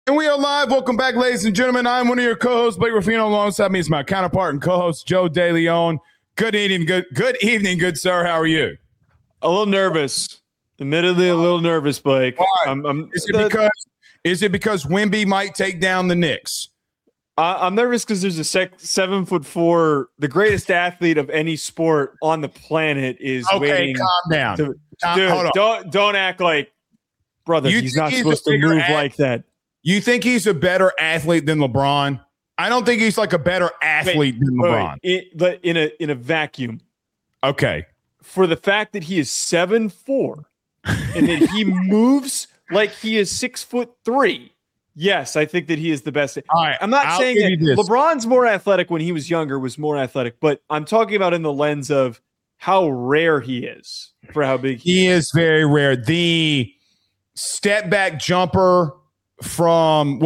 And we are live. Welcome back, ladies and gentlemen. I'm one of your co-hosts, Blake Ruffino. Alongside me is my counterpart and co-host, Joe DeLeon. Good evening, good sir. How are you? A little nervous. Admittedly, a little nervous, Blake. Why? Is it because Wemby might take down the Knicks? I'm nervous because there's a 7'4", the greatest athlete of any sport on the planet is waiting. Calm down. Dude, don't act like, brother. He's not supposed to move like that. You think he's a better athlete than LeBron? I don't think he's like a better athlete than LeBron. In a vacuum. Okay. For the fact that he is 7'4" and that he moves like he is 6'3", yes, I think that he is the best. All right, I'm not saying that LeBron's more athletic when he was younger, was more athletic, but I'm talking about in the lens of how rare he is for how big he is. Very rare. The step back jumper from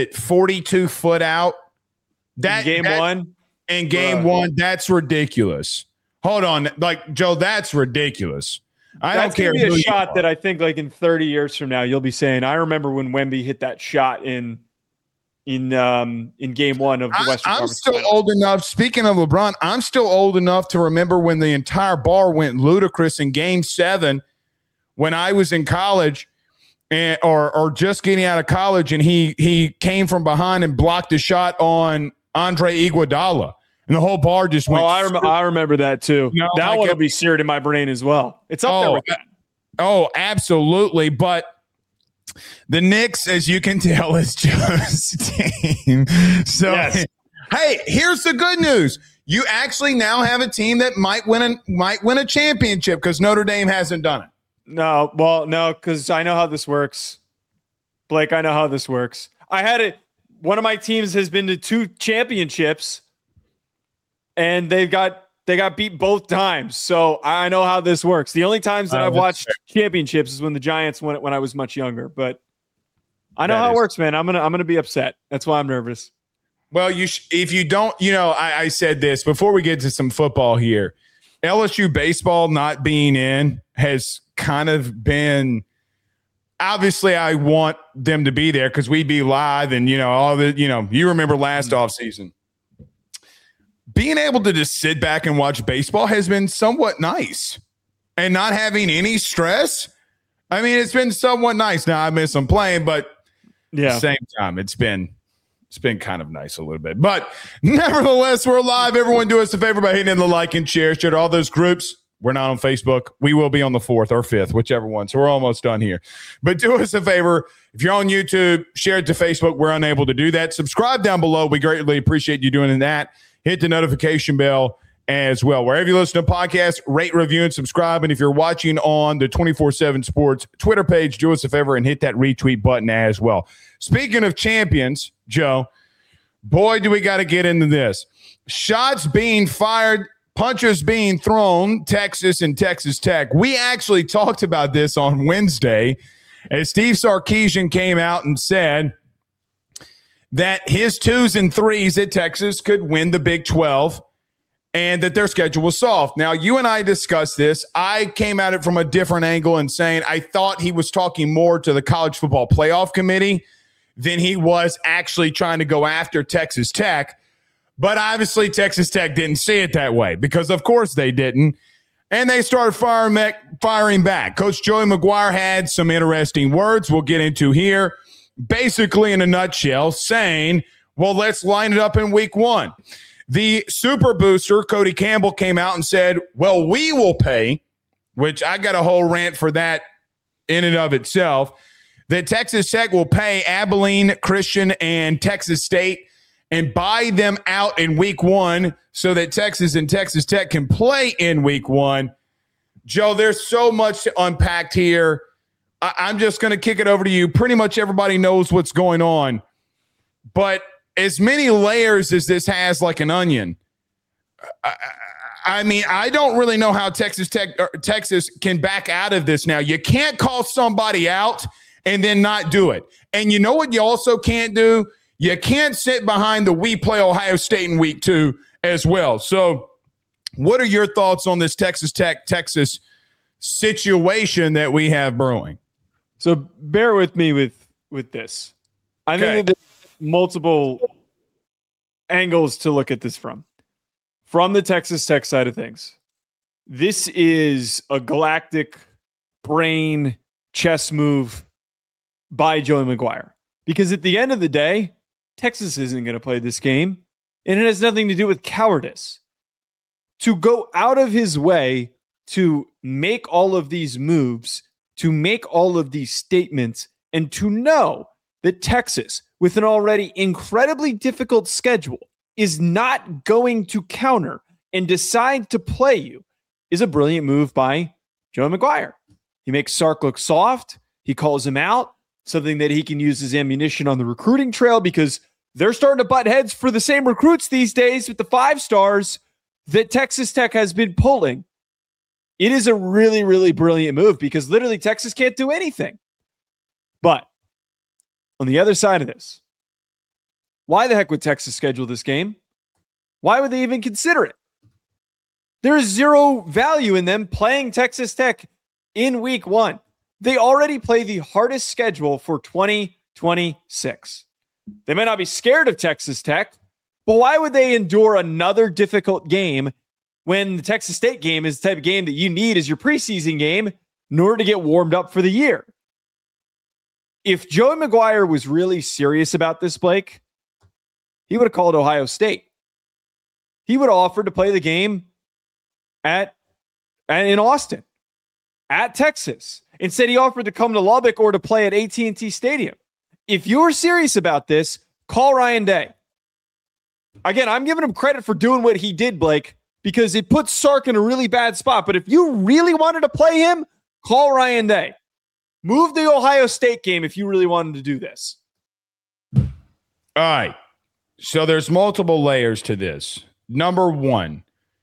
42 foot out. Game one, that's ridiculous. Hold on, like Joe, that's ridiculous. That's going to be a shot that I think, like in 30 years from now, you'll be saying, "I remember when Wemby hit that shot in game one of the Western Conference." I'm still old enough. Speaking of LeBron, I'm still old enough to remember when the entire bar went ludicrous in Game 7 when I was in college. Or just getting out of college, and he came from behind and blocked a shot on Andre Iguodala, and the whole bar just went. I remember that too. That one will be seared in my brain as well. It's up there with that. Oh, absolutely. But the Knicks, as you can tell, is Joe's team. So, yes. Hey, here's the good news: you actually now have a team that might win a championship because Notre Dame hasn't done it. No, because I know how this works. Blake, I know how this works. One of my teams has been to 2 championships, and they got beat both times. So I know how this works. The only times that I've watched championships is when the Giants won it when I was much younger. But I know how it works, man. I'm gonna be upset. That's why I'm nervous. Well, if you don't, I said this before we get to some football here. LSU baseball not being in has kind of been obviously I want them to be there because we'd be live and all the you remember last offseason. Being able to just sit back and watch baseball has been somewhat nice and not having any stress. I mean, it's been somewhat nice. Now I miss them playing, but at the same time, it's been kind of nice a little bit. But nevertheless, we're live. Everyone do us a favor by hitting the like and share to all those groups. We're not on Facebook. We will be on the 4th or 5th, whichever one. So we're almost done here. But do us a favor. If you're on YouTube, share it to Facebook. We're unable to do that. Subscribe down below. We greatly appreciate you doing that. Hit the notification bell as well. Wherever you listen to podcasts, rate, review, and subscribe. And if you're watching on the 24/7 Sports Twitter page, do us a favor and hit that retweet button as well. Speaking of champions, Joe, boy, do we got to get into this. Shots being fired, punches being thrown, Texas and Texas Tech. We actually talked about this on Wednesday as Steve Sarkisian came out and said that his 2s and 3s at Texas could win the Big 12 and that their schedule was soft. Now, you and I discussed this. I came at it from a different angle and saying I thought he was talking more to the College Football Playoff Committee than he was actually trying to go after Texas Tech. But obviously Texas Tech didn't see it that way because, of course, they didn't. And they started firing back. Coach Joey McGuire had some interesting words we'll get into here. Basically, in a nutshell, saying, well, let's line it up in week 1. The super booster, Cody Campbell, came out and said, well, we will pay, which I got a whole rant for that in and of itself, that Texas Tech will pay Abilene Christian and Texas State and buy them out in week 1 so that Texas and Texas Tech can play in week 1. Joe, there's so much to unpack here. I'm just going to kick it over to you. Pretty much everybody knows what's going on. But as many layers as this has, like an onion, I mean, I don't really know how Texas can back out of this now. You can't call somebody out and then not do it. And you know what you also can't do? You can't sit behind the we play Ohio State in week 2 as well. So what are your thoughts on this Texas Tech-Texas situation that we have brewing? So bear with me with this. I think that there's multiple angles to look at this from. From the Texas Tech side of things, this is a galactic brain chess move by Joey McGuire. Because at the end of the day, Texas isn't going to play this game, and it has nothing to do with cowardice. To go out of his way to make all of these moves, to make all of these statements, and to know that Texas, with an already incredibly difficult schedule, is not going to counter and decide to play you is a brilliant move by Joe McGuire. He makes Sark look soft. He calls him out, something that he can use as ammunition on the recruiting trail because they're starting to butt heads for the same recruits these days with the 5 stars that Texas Tech has been pulling. It is a really, really brilliant move because literally Texas can't do anything. But on the other side of this, why the heck would Texas schedule this game? Why would they even consider it? There is zero value in them playing Texas Tech in week 1. They already play the hardest schedule for 2026. They might not be scared of Texas Tech, but why would they endure another difficult game when the Texas State game is the type of game that you need as your preseason game in order to get warmed up for the year? If Joey McGuire was really serious about this, Blake, he would have called Ohio State. He would have offered to play the game in Austin, at Texas. Instead, he offered to come to Lubbock or to play at AT&T Stadium. If you're serious about this, call Ryan Day. Again, I'm giving him credit for doing what he did, Blake, because it puts Sark in a really bad spot. But if you really wanted to play him, call Ryan Day. Move the Ohio State game if you really wanted to do this. All right. So there's multiple layers to this. Number one,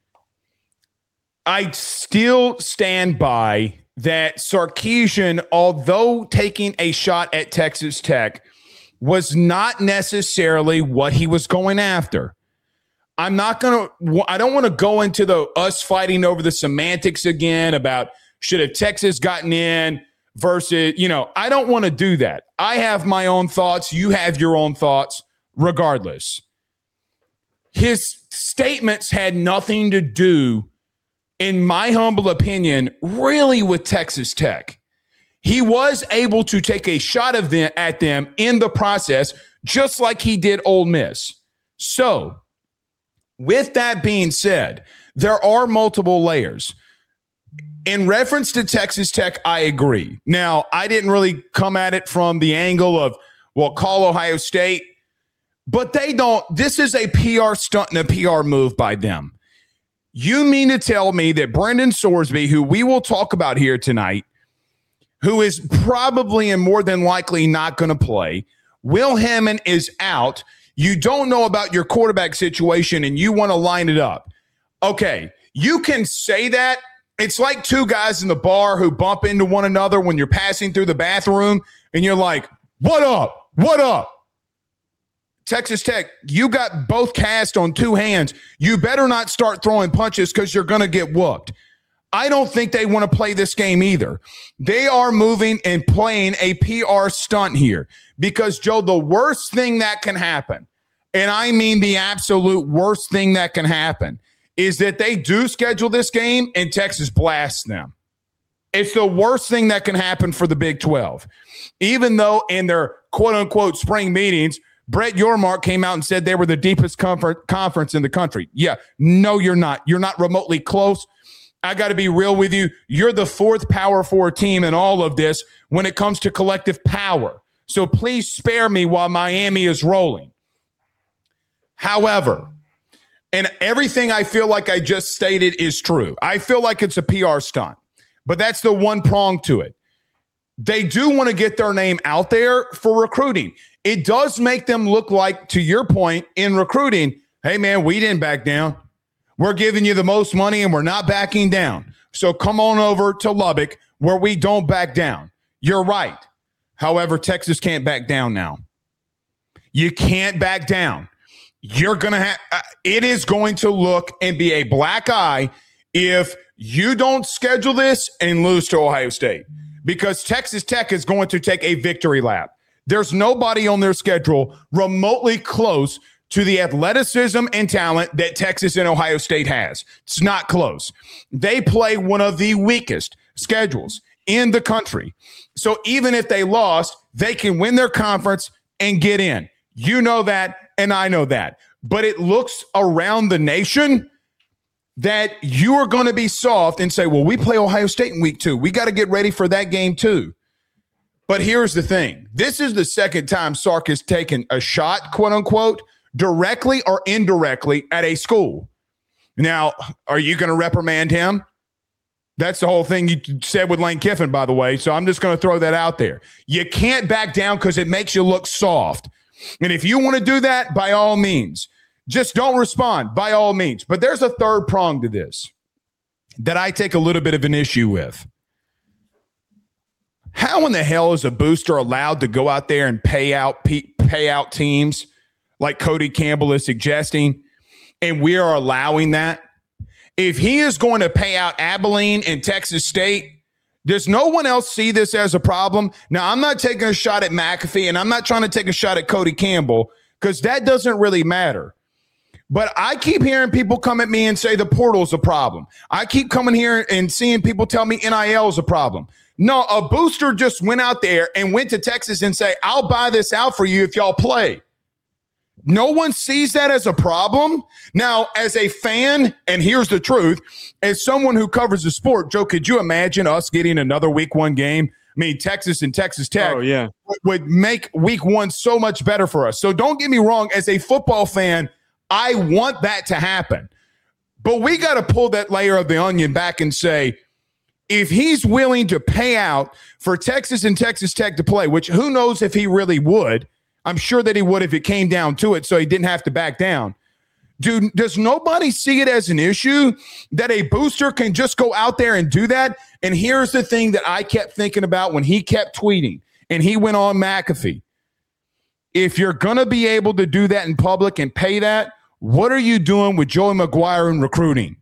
I still stand by that Sarkisian, although taking a shot at Texas Tech, was not necessarily what he was going after. I don't want to go into us fighting over the semantics again about should have Texas gotten in versus, I don't want to do that. I have my own thoughts. You have your own thoughts. Regardless, his statements had nothing to do, in my humble opinion, really with Texas Tech. He was able to take a shot at them in the process, just like he did Ole Miss. So, with that being said, there are multiple layers. In reference to Texas Tech, I agree. Now, I didn't really come at it from the angle of, call Ohio State. But they don't. This is a PR stunt and a PR move by them. You mean to tell me that Brendan Sorsby, who we will talk about here tonight, who is probably and more than likely not going to play, Will Hammond is out. You don't know about your quarterback situation and you want to line it up. Okay, you can say that. It's like two guys in the bar who bump into one another when you're passing through the bathroom and you're like, what up? What up? Texas Tech, you got both cast on 2 hands. You better not start throwing punches because you're going to get whooped. I don't think they want to play this game either. They are moving and playing a PR stunt here because, Joe, the worst thing that can happen, and I mean the absolute worst thing that can happen, is that they do schedule this game and Texas blasts them. It's the worst thing that can happen for the Big 12. Even though in their quote-unquote spring meetings, Brett Yormark came out and said they were the deepest conference in the country. Yeah, no, you're not. You're not remotely close. I got to be real with you. You're the 4th Power 4 team in all of this when it comes to collective power. So please spare me while Miami is rolling. However, and everything I feel like I just stated is true. I feel like it's a PR stunt, but that's the one prong to it. They do want to get their name out there for recruiting. It does make them look like, to your point, in recruiting, hey, man, we didn't back down. We're giving you the most money and we're not backing down. So come on over to Lubbock where we don't back down. You're right. However, Texas can't back down now. You can't back down. You're going to have it is going to look and be a black eye if you don't schedule this and lose to Ohio State, because Texas Tech is going to take a victory lap. There's nobody on their schedule remotely close to the athleticism and talent that Texas and Ohio State has. It's not close. They play one of the weakest schedules in the country. So even if they lost, they can win their conference and get in. You know that, and I know that. But it looks around the nation that you are going to be soft and say, well, we play Ohio State in week 2. We got to get ready for that game too. But here's the thing. This is the second time Sark has taken a shot, quote unquote, directly or indirectly at a school. Now, are you going to reprimand him? That's the whole thing you said with Lane Kiffin, by the way. So I'm just going to throw that out there. You can't back down because it makes you look soft. And if you want to do that, by all means, just don't respond, by all means. But there's a third prong to this that I take a little bit of an issue with. How in the hell is a booster allowed to go out there and pay out teams like Cody Campbell is suggesting, and we are allowing that? If he is going to pay out Abilene and Texas State, does no one else see this as a problem? Now, I'm not taking a shot at McAfee, and I'm not trying to take a shot at Cody Campbell because that doesn't really matter. But I keep hearing people come at me and say the portal's a problem. I keep coming here and seeing people tell me NIL is a problem. No, a booster just went out there and went to Texas and say, I'll buy this out for you if y'all play. No one sees that as a problem. Now, as a fan, and here's the truth, as someone who covers the sport, Joe, could you imagine us getting another week 1 game? I mean, Texas and Texas Tech would make week 1 so much better for us. So don't get me wrong. As a football fan, I want that to happen. But we got to pull that layer of the onion back and say, if he's willing to pay out for Texas and Texas Tech to play, which who knows if he really would, I'm sure that he would if it came down to it, so he didn't have to back down. Dude, does nobody see it as an issue that a booster can just go out there and do that? And here's the thing that I kept thinking about when he kept tweeting and he went on McAfee. If you're going to be able to do that in public and pay that, what are you doing with Joey McGuire in recruiting?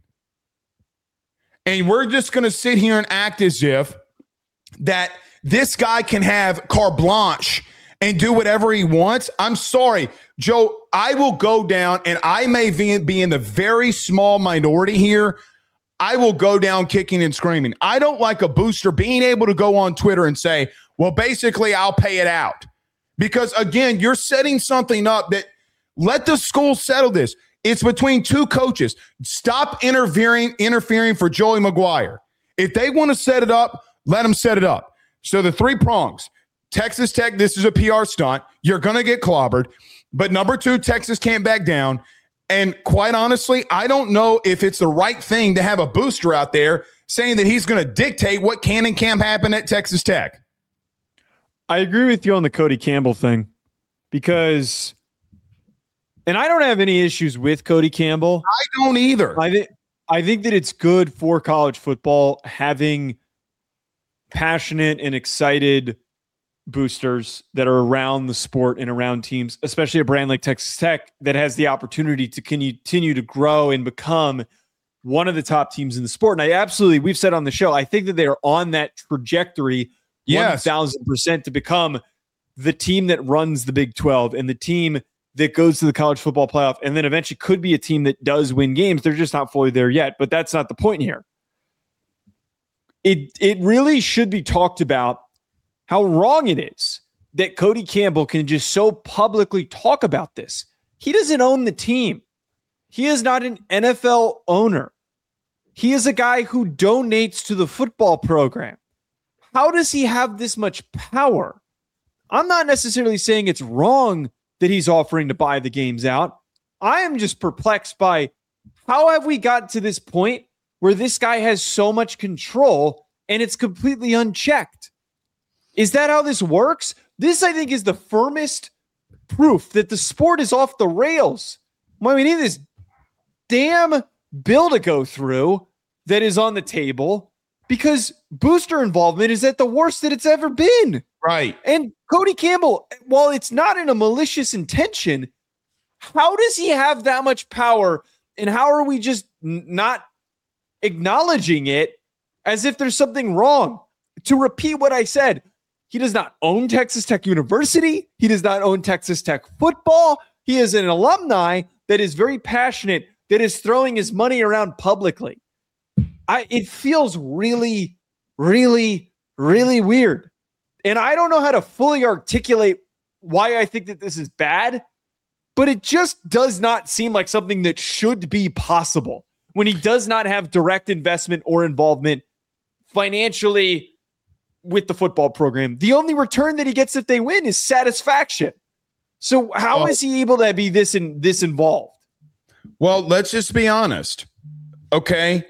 And we're just going to sit here and act as if that this guy can have carte blanche and do whatever he wants. I'm sorry, Joe, I will go down, and I may be in the very small minority here. I will go down kicking and screaming. I don't like a booster being able to go on Twitter and say, well, basically, I'll pay it out. Because, again, you're setting something up that let the school settle this. It's between 2 coaches. Stop interfering for Joey McGuire. If they want to set it up, let them set it up. So the 3 prongs. Texas Tech, this is a PR stunt. You're going to get clobbered. But number 2, Texas can't back down. And quite honestly, I don't know if it's the right thing to have a booster out there saying that he's going to dictate what can and can't happen at Texas Tech. I agree with you on the Cody Campbell thing because, and I don't have any issues with Cody Campbell. I don't either. I think that it's good for college football having passionate and excited boosters that are around the sport and around teams, especially a brand like Texas Tech that has the opportunity to continue to grow and become one of the top teams in the sport. And we've said on the show, I think that they are on that trajectory 1,000% to become the team that runs the Big 12 and the team that goes to the college football playoff and then eventually could be a team that does win games. They're just not fully there yet, but that's not the point here. It really should be talked about how wrong it is that Cody Campbell can just so publicly talk about this. He doesn't own the team. He is not an NFL owner. He is a guy who donates to the football program. How does he have this much power? I'm not necessarily saying it's wrong that he's offering to buy the games out. I am just perplexed by how have we gotten to this point where this guy has so much control and it's completely unchecked? Is that how this works? This, I think, is the firmest proof that the sport is off the rails. Well, we need this damn bill to go through that is on the table because booster involvement is at the worst that it's ever been. Right. And Cody Campbell, while it's not in a malicious intention, how does he have that much power? And how are we just not acknowledging it as if there's something wrong? To repeat what I said, He does not own Texas Tech University. He does not own Texas Tech football. He is an alumni that is very passionate, that is throwing his money around publicly. It feels really, really, really weird. And I don't know how to fully articulate why I think that this is bad, but it just does not seem like something that should be possible when he does not have direct investment or involvement financially with the football program. The only return that he gets if they win is satisfaction. So how is he able to be this involved? Well, let's just be honest. Okay.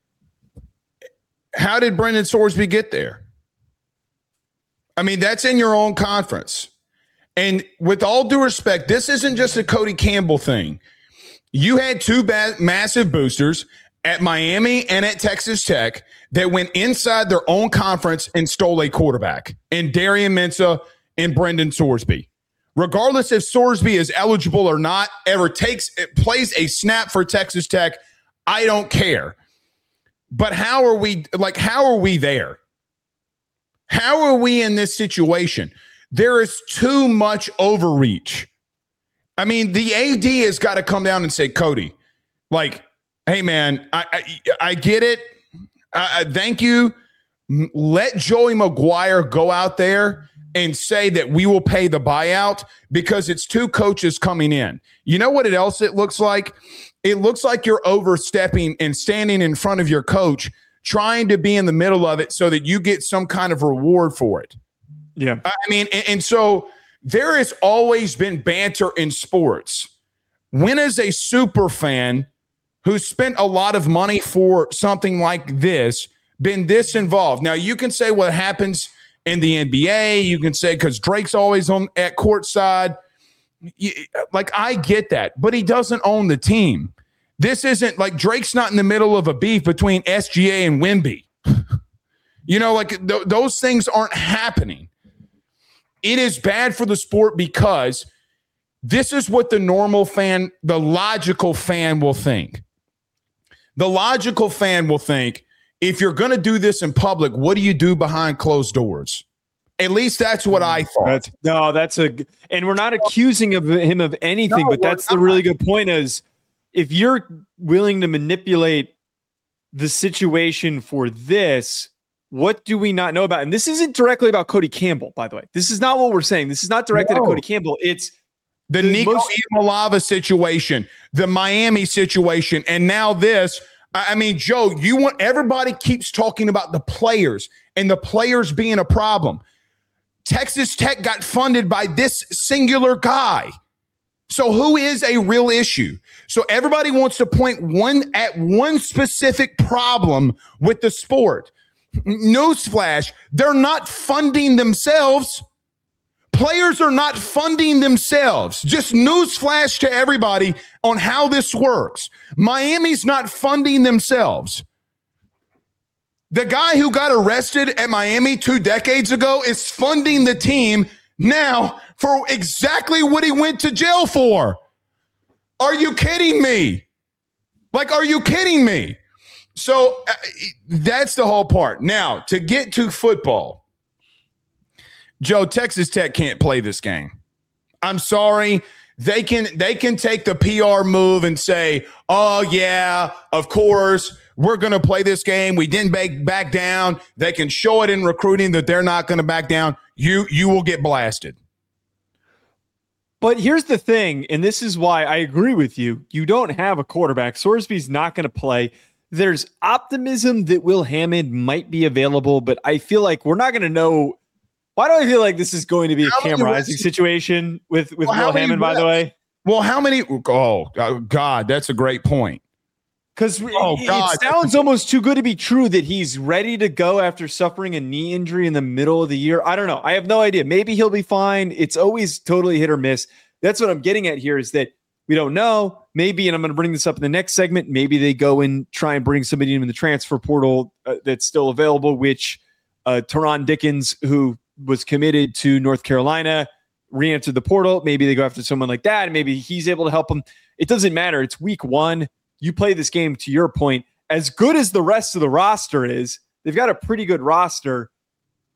How did Brendan Sorsby get there? I mean, that's in your own conference. And with all due respect, this isn't just a Cody Campbell thing. You had two massive boosters at Miami and at Texas Tech that went inside their own conference and stole a quarterback, and Darian Mensah and Brendan Sorsby. Regardless if Sorsby is eligible or not, plays a snap for Texas Tech, I don't care. But how are we there? How are we in this situation? There is too much overreach. I mean, the AD has got to come down and say, Cody, like, hey, man, I get it. Thank you. Let Joey McGuire go out there and say that we will pay the buyout because it's two coaches coming in. You know what else it looks like? It looks like you're overstepping and standing in front of your coach, trying to be in the middle of it so that you get some kind of reward for it. Yeah. I mean, and so there has always been banter in sports. When is a super fan who spent a lot of money for something like this been this involved? Now, you can say what happens in the NBA. You can say because Drake's always at courtside. Like, I get that, but he doesn't own the team. This isn't like Drake's not in the middle of a beef between SGA and Wemby. Those things aren't happening. It is bad for the sport because this is what the normal fan, the logical fan will think. The logical fan will think, if you're going to do this in public, what do you do behind closed doors? At least that's what I thought. And we're not accusing him of anything, but that's the really good point is if you're willing to manipulate the situation for this, what do we not know about? And this isn't directly about Cody Campbell, by the way. This is not what we're saying. This is not directed at Cody Campbell. It's the Nico Iamaleava situation, the Miami situation, and now this. I mean, Joe, everybody keeps talking about the players and the players being a problem. Texas Tech got funded by this singular guy. So who is a real issue? So everybody wants to point at one specific problem with the sport. Newsflash, they're not funding themselves. Players are not funding themselves. Just newsflash to everybody on how this works. Miami's not funding themselves. The guy who got arrested at Miami 2 decades ago is funding the team now for exactly what he went to jail for. Are you kidding me? Are you kidding me? So that's the whole part. Now, to get to football, Joe, Texas Tech can't play this game. I'm sorry. They can take the PR move and say, oh, yeah, of course, we're going to play this game. We didn't back down. They can show it in recruiting that they're not going to back down. You will get blasted. But here's the thing, and this is why I agree with you. You don't have a quarterback. Sorsby's not going to play. There's optimism that Will Hammond might be available, but I feel like we're not going to know. Why do I feel like this is going to be a Cam Rising situation with Will Hammond, by the way? Well, how many? Oh, God, that's a great point. Because it sounds almost too good to be true that he's ready to go after suffering a knee injury in the middle of the year. I don't know. I have no idea. Maybe he'll be fine. It's always totally hit or miss. That's what I'm getting at here is that we don't know. Maybe, and I'm going to bring this up in the next segment, maybe they go and try and bring somebody in the transfer portal that's still available, which Teron Dickens, who was committed to North Carolina, re-entered the portal. Maybe they go after someone like that, and maybe he's able to help them. It doesn't matter. It's week 1. You play this game, to your point, as good as the rest of the roster is, they've got a pretty good roster.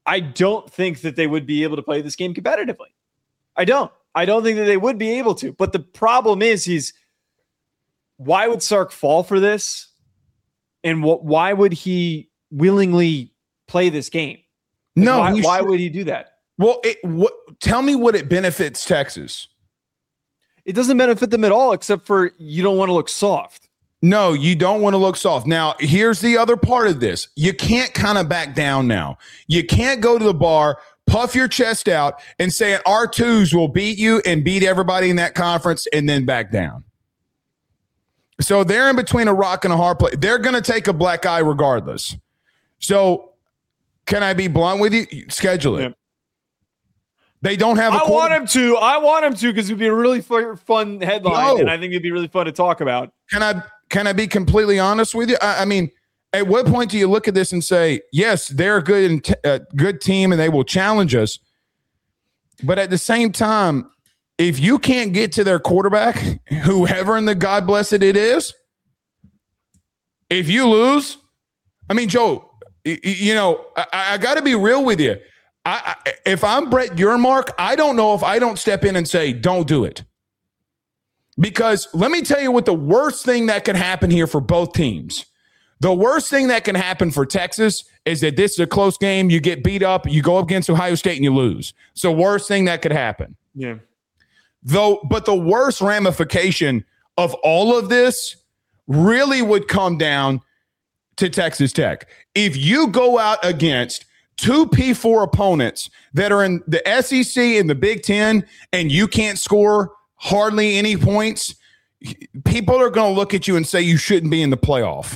I don't think that they would be able to play this game competitively. I don't think that they would be able to. But the problem is why would Sark fall for this? And why would he willingly play this game? Why would he do that? Well, tell me what it benefits Texas. It doesn't benefit them at all, except for you don't want to look soft. No, you don't want to look soft. Now, here's the other part of this. You can't kind of back down now. You can't go to the bar, puff your chest out, and say R2s will beat you and beat everybody in that conference and then back down. So they're in between a rock and a hard place. They're going to take a black eye regardless. So can I be blunt with you? Schedule it. Yeah. They don't have I want him to because it would be a really fun headline, and I think it'd be really fun to talk about. Can I be completely honest with you? I mean, at what point do you look at this and say, yes, they're a good team and they will challenge us, but at the same time, if you can't get to their quarterback, whoever in the God blessed it is, if you lose, I mean, Joe, I got to be real with you. If I'm Brett Yormark, I don't know if I don't step in and say, don't do it. Because let me tell you what the worst thing that can happen here for both teams. The worst thing that can happen for Texas is that this is a close game. You get beat up, you go up against Ohio State and you lose. It's the worst thing that could happen. Yeah. But the worst ramification of all of this really would come down to Texas Tech. If you go out against two P4 opponents that are in the SEC and the Big Ten and you can't score hardly any points, people are going to look at you and say you shouldn't be in the playoff.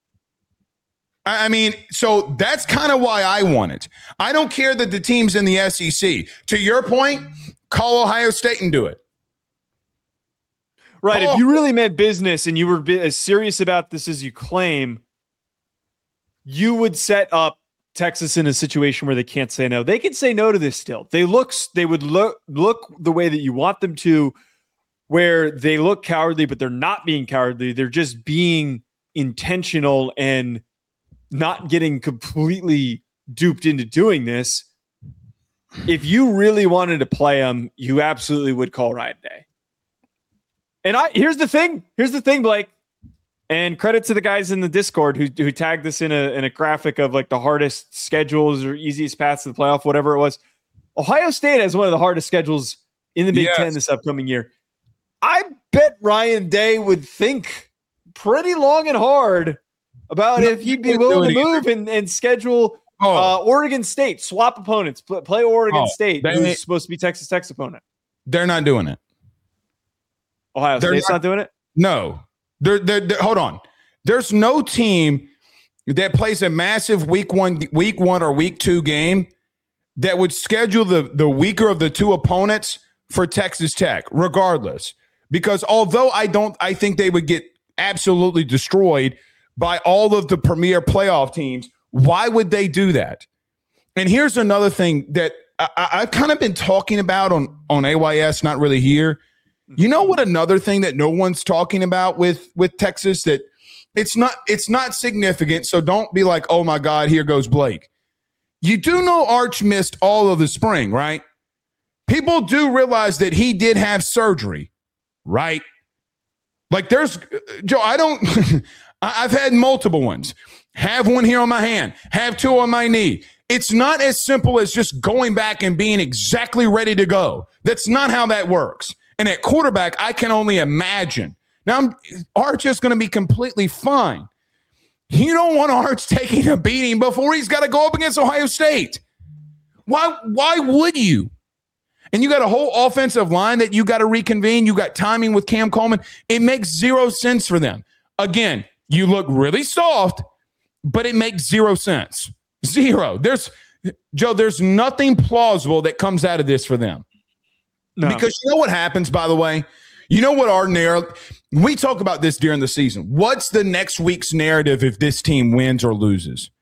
I mean, so that's kind of why I want it. I don't care that the team's in the SEC. To your point, call Ohio State and do it. Right. If you really meant business and you were as serious about this as you claim, you would set up Texas in a situation where they can't say no. They can say no to this still. They would look the way that you want them to, where they look cowardly, but they're not being cowardly. They're just being intentional and not getting completely duped into doing this. If you really wanted to play them, you absolutely would call Ryan Day. And here's the thing, Blake. And credit to the guys in the Discord who tagged this in a graphic of like the hardest schedules or easiest paths to the playoff, whatever it was. Ohio State has one of the hardest schedules in the Big Ten this upcoming year. I bet Ryan Day would think pretty long and hard about if he'd be willing to move and schedule Oregon State, swap opponents, play Oregon State, who's supposed to be Texas Tech's opponent. They're not doing it. Ohio State's not doing it? No. They're, hold on. There's no team that plays a massive week one or week two game that would schedule the weaker of the two opponents for Texas Tech, regardless. Because although I think they would get absolutely destroyed by all of the premier playoff teams, why would they do that? And here's another thing that I've kind of been talking about on AYS, not really here. You know what? Another thing that no one's talking about with Texas, that it's not significant. So don't be like, oh my God, here goes Blake. You do know Arch missed all of the spring, right? People do realize that he did have surgery, right? Like there's Joe, I've had multiple ones. Have one here on my hand, have two on my knee. It's not as simple as just going back and being exactly ready to go. That's not how that works. And at quarterback, I can only imagine. Now, Arch is going to be completely fine. You don't want Arch taking a beating before he's got to go up against Ohio State. Why would you? And you got a whole offensive line that you got to reconvene. You got timing with Cam Coleman. It makes zero sense for them. Again, you look really soft, but it makes zero sense. Zero. There's nothing plausible that comes out of this for them. No. Because you know what happens, by the way? You know what our narrative, we talk about this during the season. What's the next week's narrative if this team wins or loses?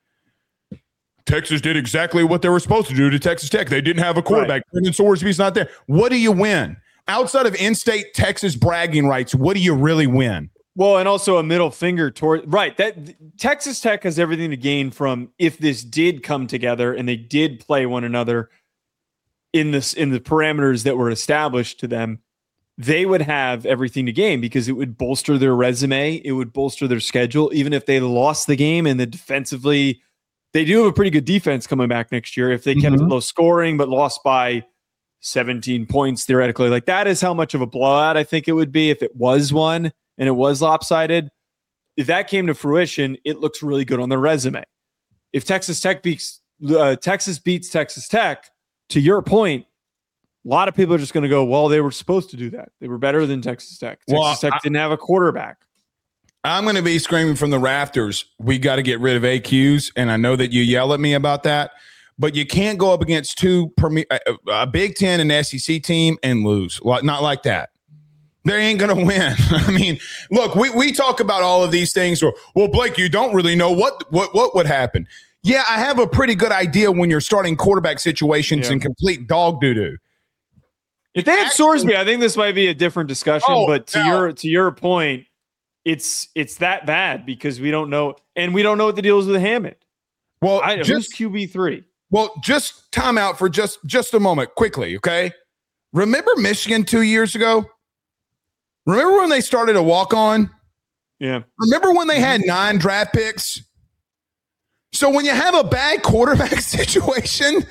Texas did exactly what they were supposed to do to Texas Tech. They didn't have a quarterback. Brendan Sorsby's not there. What do you win? Outside of in-state Texas bragging rights, what do you really win? Well, and also a middle finger toward that Texas Tech has everything to gain from if this did come together and they did play one another in the parameters that were established to them. They would have everything to gain because it would bolster their resume. It would bolster their schedule. Even if they lost the game and defensively, they do have a pretty good defense coming back next year. If they kept it low scoring, but lost by 17 points theoretically, like that is how much of a blowout I think it would be if it was one and it was lopsided. If that came to fruition, it looks really good on their resume. If Texas beats Texas Tech, to your point, a lot of people are just going to go, well, they were supposed to do that. They were better than Texas Tech. Texas Tech didn't have a quarterback. I'm going to be screaming from the rafters, we got to get rid of AQs, and I know that you yell at me about that, but you can't go up against a Big Ten and SEC team and lose. Not like that. They ain't going to win. I mean, look, we talk about all of these things, or, well, Blake, you don't really know what would happen. Yeah, I have a pretty good idea when you're starting quarterback situations in complete dog doo-doo. If they had Sorsby, I think this might be a different discussion. But to your point, it's that bad because we don't know, and we don't know what the deal is with Hammond. Well, who's QB3? Well, just time out for just a moment, quickly, okay? Remember Michigan 2 years ago? Remember when they started a walk-on? Yeah. Remember when they had 9 draft picks? So when you have a bad quarterback situation,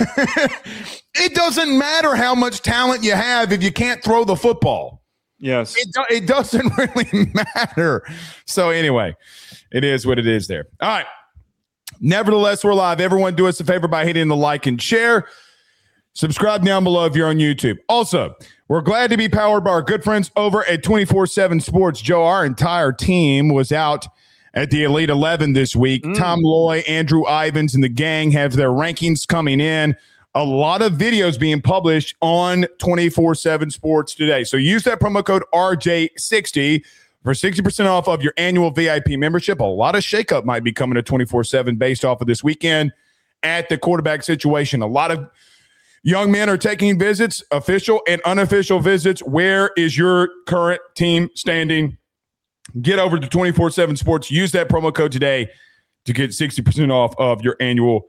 it doesn't matter how much talent you have if you can't throw the football. Yes. It doesn't really matter. So anyway, it is what it is there. All right. Nevertheless, we're live. Everyone do us a favor by hitting the like and share. Subscribe down below if you're on YouTube. Also, we're glad to be powered by our good friends over at 24/7 Sports. Joe, our entire team was out at the Elite 11 this week. Tom Loy, Andrew Ivins, and the gang have their rankings coming in. A lot of videos being published on 24/7 Sports today. So use that promo code RJ60 for 60% off of your annual VIP membership. A lot of shakeup might be coming to 24/7 based off of this weekend at the quarterback situation. A lot of young men are taking visits, official and unofficial visits. Where is your current team standing? Get over to 24/7 Sports. Use that promo code today to get 60% off of your annual,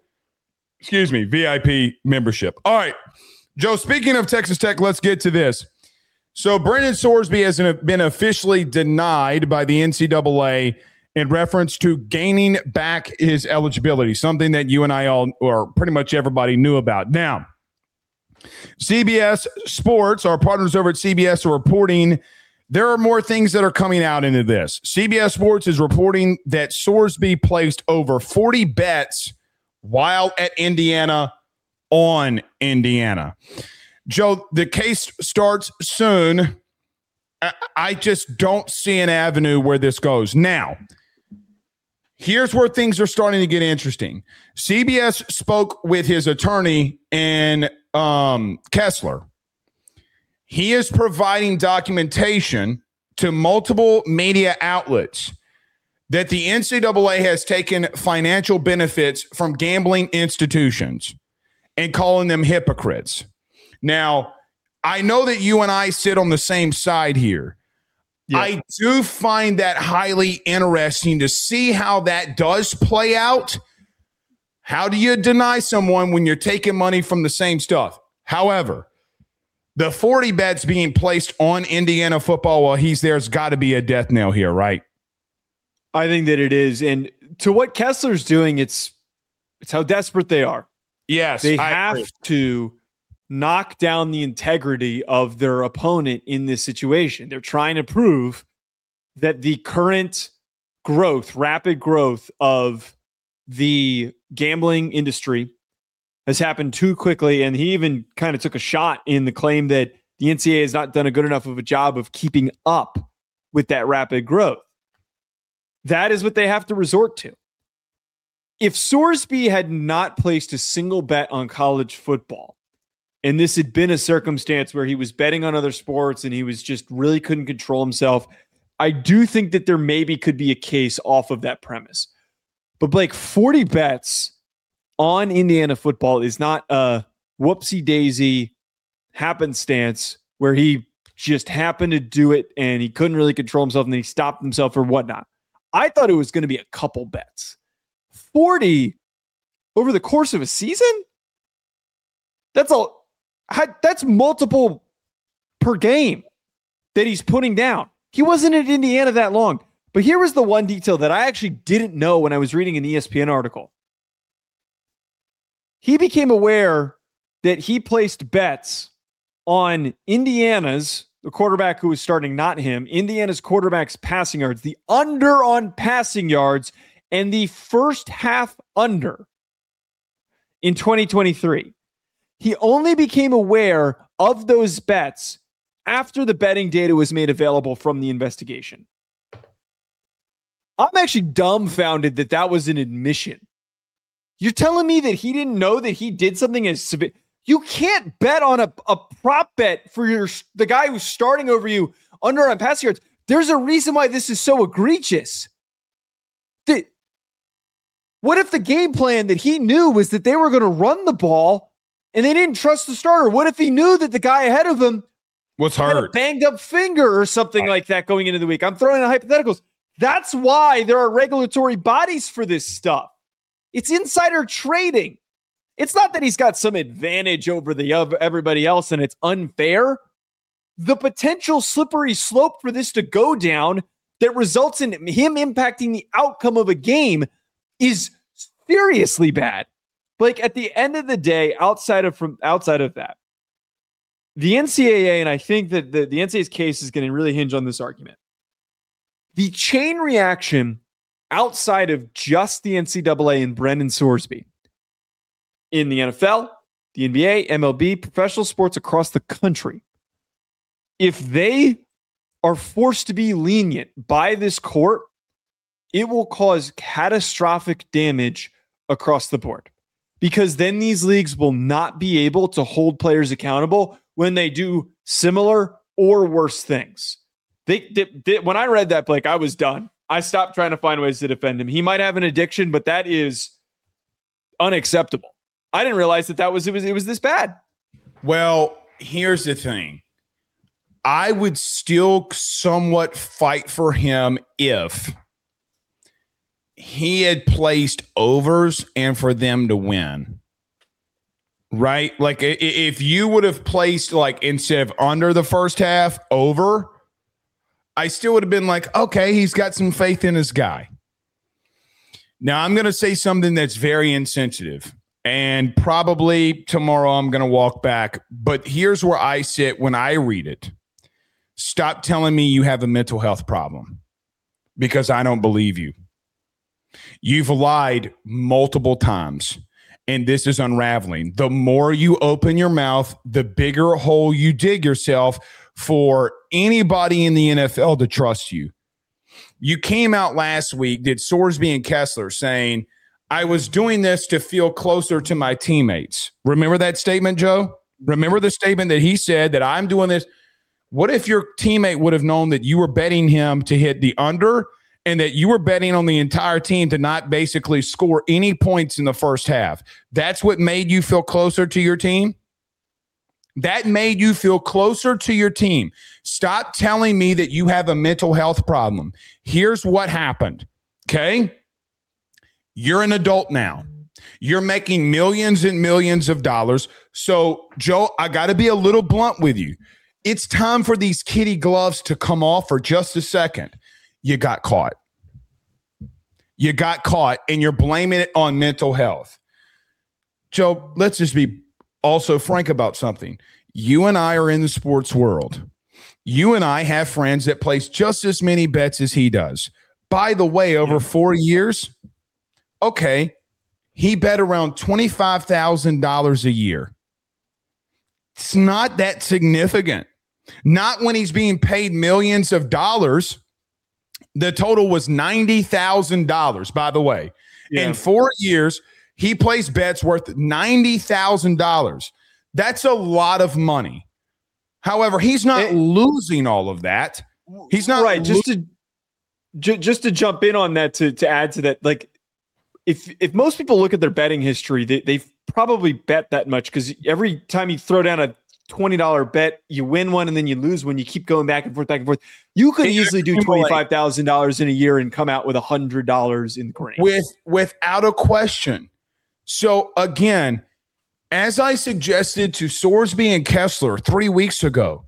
VIP membership. All right, Joe, speaking of Texas Tech, let's get to this. So Brendan Sorsby has been officially denied by the NCAA in reference to gaining back his eligibility, something that you and I all, or pretty much everybody, knew about. Now, CBS Sports, our partners over at CBS, are reporting there are more things that are coming out into this. CBS Sports is reporting that Sorsby placed over 40 bets while at Indiana on Indiana. Joe, the case starts soon. I just don't see an avenue where this goes. Now, here's where things are starting to get interesting. CBS spoke with his attorney in Kessler. He is providing documentation to multiple media outlets that the NCAA has taken financial benefits from gambling institutions and calling them hypocrites. Now, I know that you and I sit on the same side here. Yeah. I do find that highly interesting to see how that does play out. How do you deny someone when you're taking money from the same stuff? However, the 40 bets being placed on Indiana football while he's there has got to be a death knell here, right? I think that it is. And to what Kessler's doing, it's how desperate they are. Yes. They have to knock down the integrity of their opponent in this situation. They're trying to prove that the current rapid growth of the gambling industry has happened too quickly. And he even kind of took a shot in the claim that the NCAA has not done a good enough of a job of keeping up with that rapid growth. That is what they have to resort to. If Sorsby had not placed a single bet on college football, and this had been a circumstance where he was betting on other sports and he was just really couldn't control himself, I do think that there maybe could be a case off of that premise. But Blake, 40 bets on Indiana football is not a whoopsie-daisy happenstance where he just happened to do it and he couldn't really control himself and then he stopped himself or whatnot. I thought it was going to be a couple bets. 40 over the course of a season? That's multiple per game that he's putting down. He wasn't at Indiana that long. But here was the one detail that I actually didn't know when I was reading an ESPN article. He became aware that he placed bets on Indiana's, the quarterback who was starting, not him, Indiana's quarterback's passing yards, the under on passing yards, and the first half under in 2023. He only became aware of those bets after the betting data was made available from the investigation. I'm actually dumbfounded that that was an admission. You're telling me that he didn't know that he did something as severe? You can't bet on a prop bet for the guy who's starting over you under on passing yards. There's a reason why this is so egregious. What if the game plan that he knew was that they were going to run the ball and they didn't trust the starter? What if he knew that the guy ahead of him was had a banged up finger or something like that going into the week? I'm throwing out hypotheticals. That's why there are regulatory bodies for this stuff. It's insider trading. It's not that he's got some advantage over everybody else and it's unfair. The potential slippery slope for this to go down that results in him impacting the outcome of a game is seriously bad. Like, at the end of the day, outside of that, the NCAA, and I think that the NCAA's case is going to really hinge on this argument. The chain reaction outside of just the NCAA and Brendan Sorsby in the NFL, the NBA, MLB, professional sports across the country, if they are forced to be lenient by this court, it will cause catastrophic damage across the board, because then these leagues will not be able to hold players accountable when they do similar or worse things. When I read that, Blake, I was done. I stopped trying to find ways to defend him. He might have an addiction, but that is unacceptable. I didn't realize that it was this bad. Well, here's the thing. I would still somewhat fight for him if he had placed overs and for them to win. Right? Like, if you would have placed, like, instead of under the first half, over, I still would have been like, okay, he's got some faith in his guy. Now, I'm going to say something that's very insensitive, and probably tomorrow I'm going to walk back. But here's where I sit when I read it. Stop telling me you have a mental health problem, because I don't believe you. You've lied multiple times, and this is unraveling. The more you open your mouth, the bigger hole you dig yourself for anybody in the NFL to trust you. You came out last week, did Sorsby and Kessler, saying, I was doing this to feel closer to my teammates. Remember that statement, Joe? Remember the statement that he said that I'm doing this? What if your teammate would have known that you were betting him to hit the under and that you were betting on the entire team to not basically score any points in the first half? That's what made you feel closer to your team? That made you feel closer to your team. Stop telling me that you have a mental health problem. Here's what happened, okay? You're an adult now. You're making millions and millions of dollars. So, Joe, I got to be a little blunt with you. It's time for these kitty gloves to come off for just a second. You got caught. You got caught, and you're blaming it on mental health. Joe, let's just be also frank about something. You and I are in the sports world. You and I have friends that place just as many bets as he does. By the way, over 4 years, okay, he bet around $25,000 a year. It's not that significant. Not when he's being paid millions of dollars. The total was $90,000, by the way. Yeah. In 4 years, he placed bets worth $90,000. That's a lot of money. However, he's not losing all of that. He's not right. Just to jump in on that, to add to that, like, if most people look at their betting history, they've probably bet that much, because every time you throw down a $20 bet, you win one and then you lose one. You keep going back and forth, back and forth. You could easily do $25,000 in a year and come out with $100 in the green. Without a question. So again, as I suggested to Sorsby and Kessler 3 weeks ago,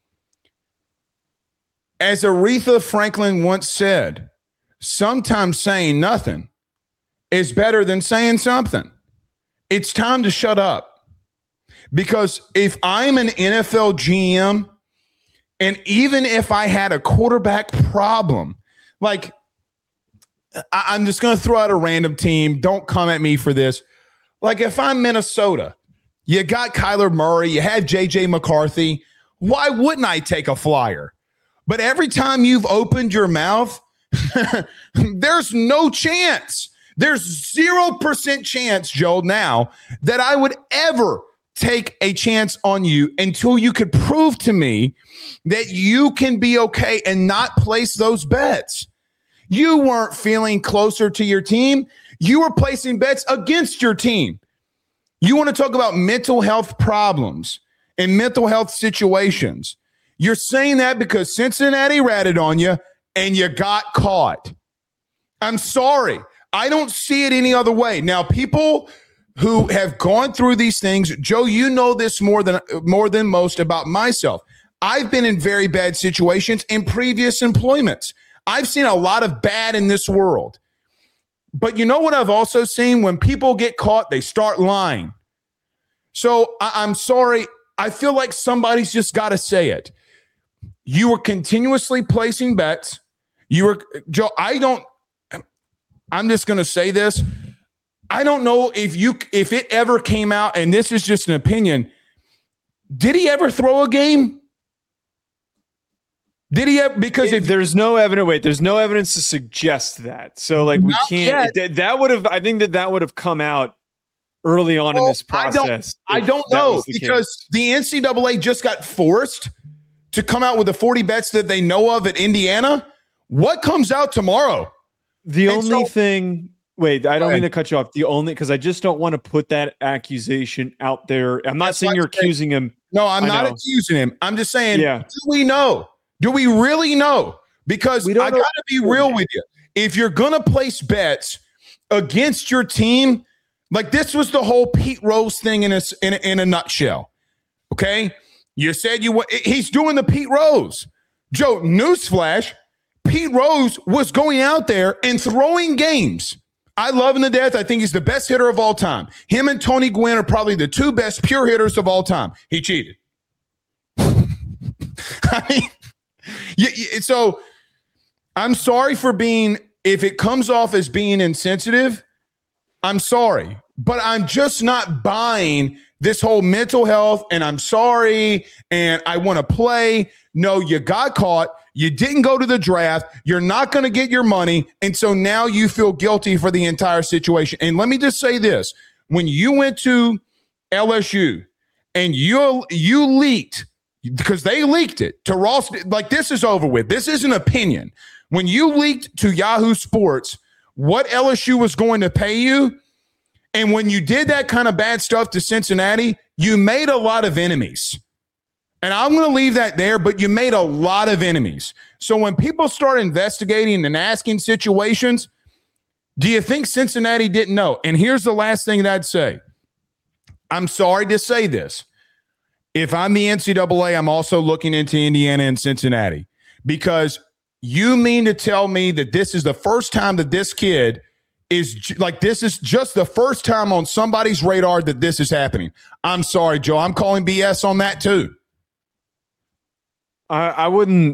as Aretha Franklin once said, sometimes saying nothing is better than saying something. It's time to shut up. Because if I'm an NFL GM, and even if I had a quarterback problem, like I'm just going to throw out a random team. Don't come at me for this. Like if I'm Minnesota, you got Kyler Murray, you had JJ McCarthy. Why wouldn't I take a flyer? But every time you've opened your mouth, there's no chance. There's 0% chance, Joe, now that I would ever take a chance on you until you could prove to me that you can be okay and not place those bets. You weren't feeling closer to your team. You were placing bets against your team. You want to talk about mental health problems and mental health situations. You're saying that because Cincinnati ratted on you and you got caught. I'm sorry. I don't see it any other way. Now, people who have gone through these things, Joe, you know this more than most about myself. I've been in very bad situations in previous employments. I've seen a lot of bad in this world. But you know what I've also seen? When people get caught, they start lying. So I'm sorry. I feel like somebody's just got to say it. You were continuously placing bets. You were, Joe, I'm just going to say this. I don't know if it ever came out, and this is just an opinion. Did he ever throw a game? Did he ever? Because if there's no evidence, there's no evidence to suggest that. So like we can't. That would have. I think that would have come out early on in this process. I don't know because the NCAA just got forced to come out with the 40 bets that they know of at Indiana. What comes out tomorrow? The only thing. Wait, I don't mean to cut you off. The only because I just don't want to put that accusation out there. I'm not saying you're accusing him. No, I'm not accusing him. I'm just saying, do we know? Do we really know? Because I got to be real with you. If you're going to place bets against your team, like this was the whole Pete Rose thing in a nutshell. Okay? You said he's doing the Pete Rose. Joe, newsflash, Pete Rose was going out there and throwing games. I love him to death. I think he's the best hitter of all time. Him and Tony Gwynn are probably the two best pure hitters of all time. He cheated. I mean, so I'm sorry for if it comes off as being insensitive, I'm sorry. But I'm just not buying this whole mental health, and I'm sorry, and I want to play. No, you got caught. You didn't go to the draft. You're not going to get your money. And so now you feel guilty for the entire situation. And let me just say this. When you went to LSU and you leaked, because they leaked it to Ross, like this is over with. This is an opinion. When you leaked to Yahoo Sports what LSU was going to pay you, and when you did that kind of bad stuff to Cincinnati, you made a lot of enemies. And I'm going to leave that there, but you made a lot of enemies. So when people start investigating and asking situations, do you think Cincinnati didn't know? And here's the last thing that I'd say. I'm sorry to say this. If I'm the NCAA, I'm also looking into Indiana and Cincinnati, because you mean to tell me that this is the first time that this kid is like, this is just the first time on somebody's radar that this is happening. I'm sorry, Joe. I'm calling BS on that too. I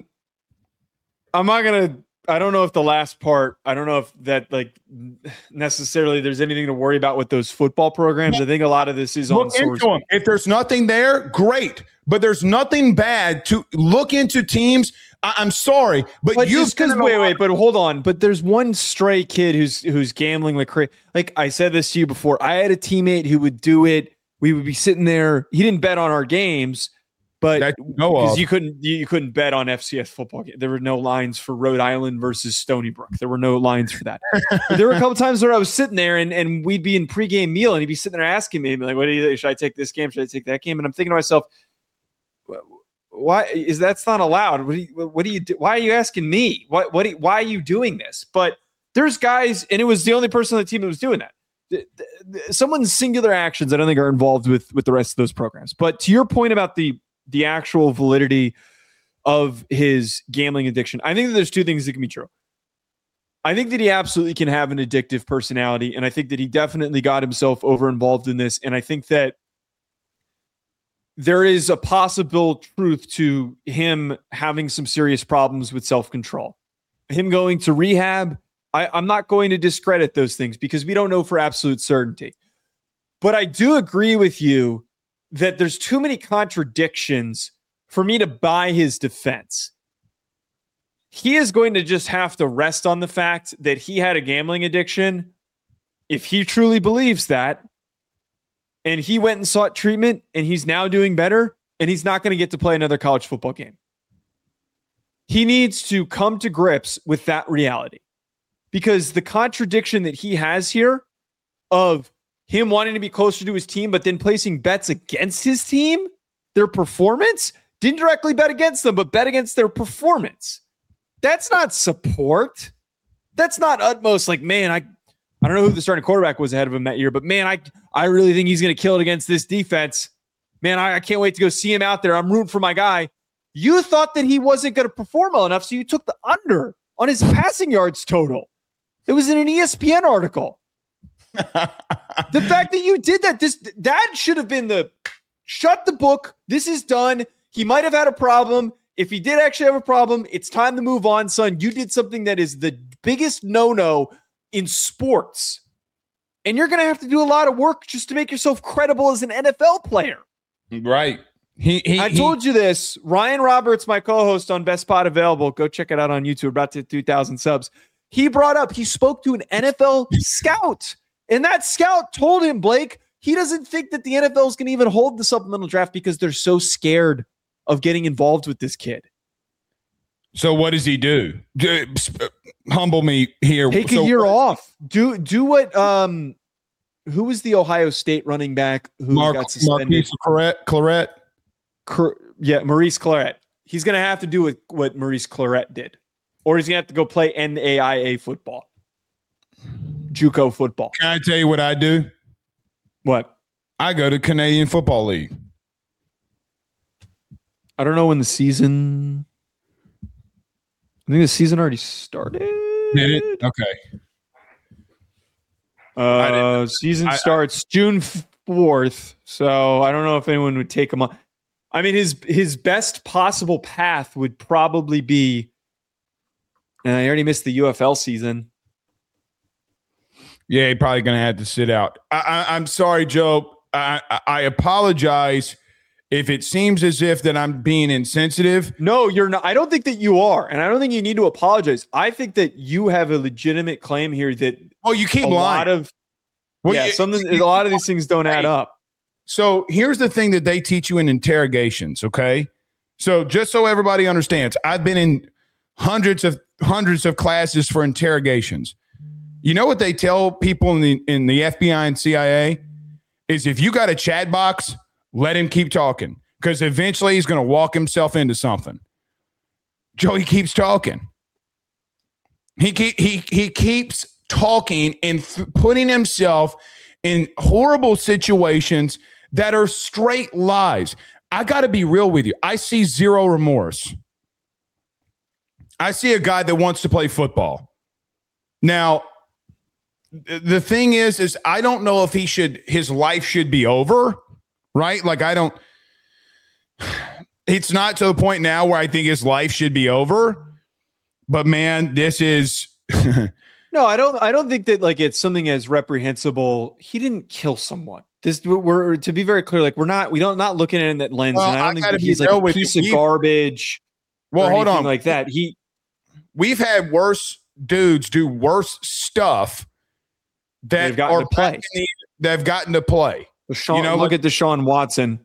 don't know if the last part, I don't know if that like necessarily there's anything to worry about with those football programs. I think a lot of this is on source. If there's nothing there, great. But there's nothing bad to look into teams. I'm sorry, but you just because wait, but hold on. But there's one stray kid who's gambling like crazy. Like I said this to you before. I had a teammate who would do it. We would be sitting there. He didn't bet on our games. But because you couldn't bet on FCS football game. There were no lines for Rhode Island versus Stony Brook. There were no lines for that. But there were a couple times where I was sitting there and we'd be in pregame meal and he'd be sitting there asking me like, "What do you think? Should I take this game? Should I take that game?" And I'm thinking to myself, why is that's not allowed? What do you do? Why are you asking me? Why are you doing this? But there's guys, and it was the only person on the team that was doing that. Someone's singular actions, I don't think, are involved with the rest of those programs. But to your point about the actual validity of his gambling addiction, I think that there's two things that can be true. I think that he absolutely can have an addictive personality, and I think that he definitely got himself over involved in this. And I think that there is a possible truth to him having some serious problems with self-control. Him going to rehab, I'm not going to discredit those things because we don't know for absolute certainty. But I do agree with you that there's too many contradictions for me to buy his defense. He is going to just have to rest on the fact that he had a gambling addiction. If he truly believes that, and he went and sought treatment, and he's now doing better, and he's not going to get to play another college football game. He needs to come to grips with that reality. Because the contradiction that he has here of him wanting to be closer to his team, but then placing bets against his team, their performance, didn't directly bet against them, but bet against their performance. That's not support. That's not utmost like, man, I don't know who the starting quarterback was ahead of him that year, but man, I really think he's going to kill it against this defense. Man, I can't wait to go see him out there. I'm rooting for my guy. You thought that he wasn't going to perform well enough, so you took the under on his passing yards total. It was in an ESPN article. The fact that you did that should have been shut the book. This is done. He might have had a problem. If he did actually have a problem, it's time to move on, son. You did something that is the biggest no-no in sports. And you're going to have to do a lot of work just to make yourself credible as an NFL player. Right. I told you this. Ryan Roberts, my co-host on Best Pod Available, go check it out on YouTube, about to 2,000 subs. He spoke to an NFL scout, and that scout told him, Blake, he doesn't think that the NFL is going to even hold the supplemental draft because they're so scared of getting involved with this kid. So what does he do? Humble me here. Take a year off. Do what? Who was the Ohio State running back who got suspended? Clarett. Maurice Clarett. He's going to have to do what Maurice Clarett did. Or he's going to have to go play NAIA football. JUCO football. Can I tell you what I do? What? I go to Canadian Football League. I don't know when the season... I think the season already started. Did it? Okay. Season starts June 4th. So I don't know if anyone would take him on. I mean, his best possible path would probably be... I already missed the UFL season. Yeah, he's probably going to have to sit out. I'm sorry, Joe. I apologize if it seems as if that I'm being insensitive. No, you're not. I don't think that you are. And I don't think you need to apologize. I think that you have a legitimate claim here that you keep lying. A lot of these things don't add up. So here's the thing that they teach you in interrogations, okay? So just so everybody understands, I've been in hundreds of classes for interrogations. You know what they tell people in the FBI and CIA is if you got a chat box, let him keep talking because eventually he's going to walk himself into something. Joey keeps talking. He keeps talking and putting himself in horrible situations that are straight lies. I got to be real with you. I see zero remorse. I see a guy that wants to play football. Now, the thing is I don't know if his life should be over, right? Like it's not to the point now where I think his life should be over, but man, this is. No, I don't think that like it's something as reprehensible. He didn't kill someone. We're to be very clear, like we don't looking at it in that lens. Well, and I don't think that he's like a piece of garbage. Well, hold on, like that. We've had worse dudes do worse stuff that they've gotten to play. Look at Deshaun Watson.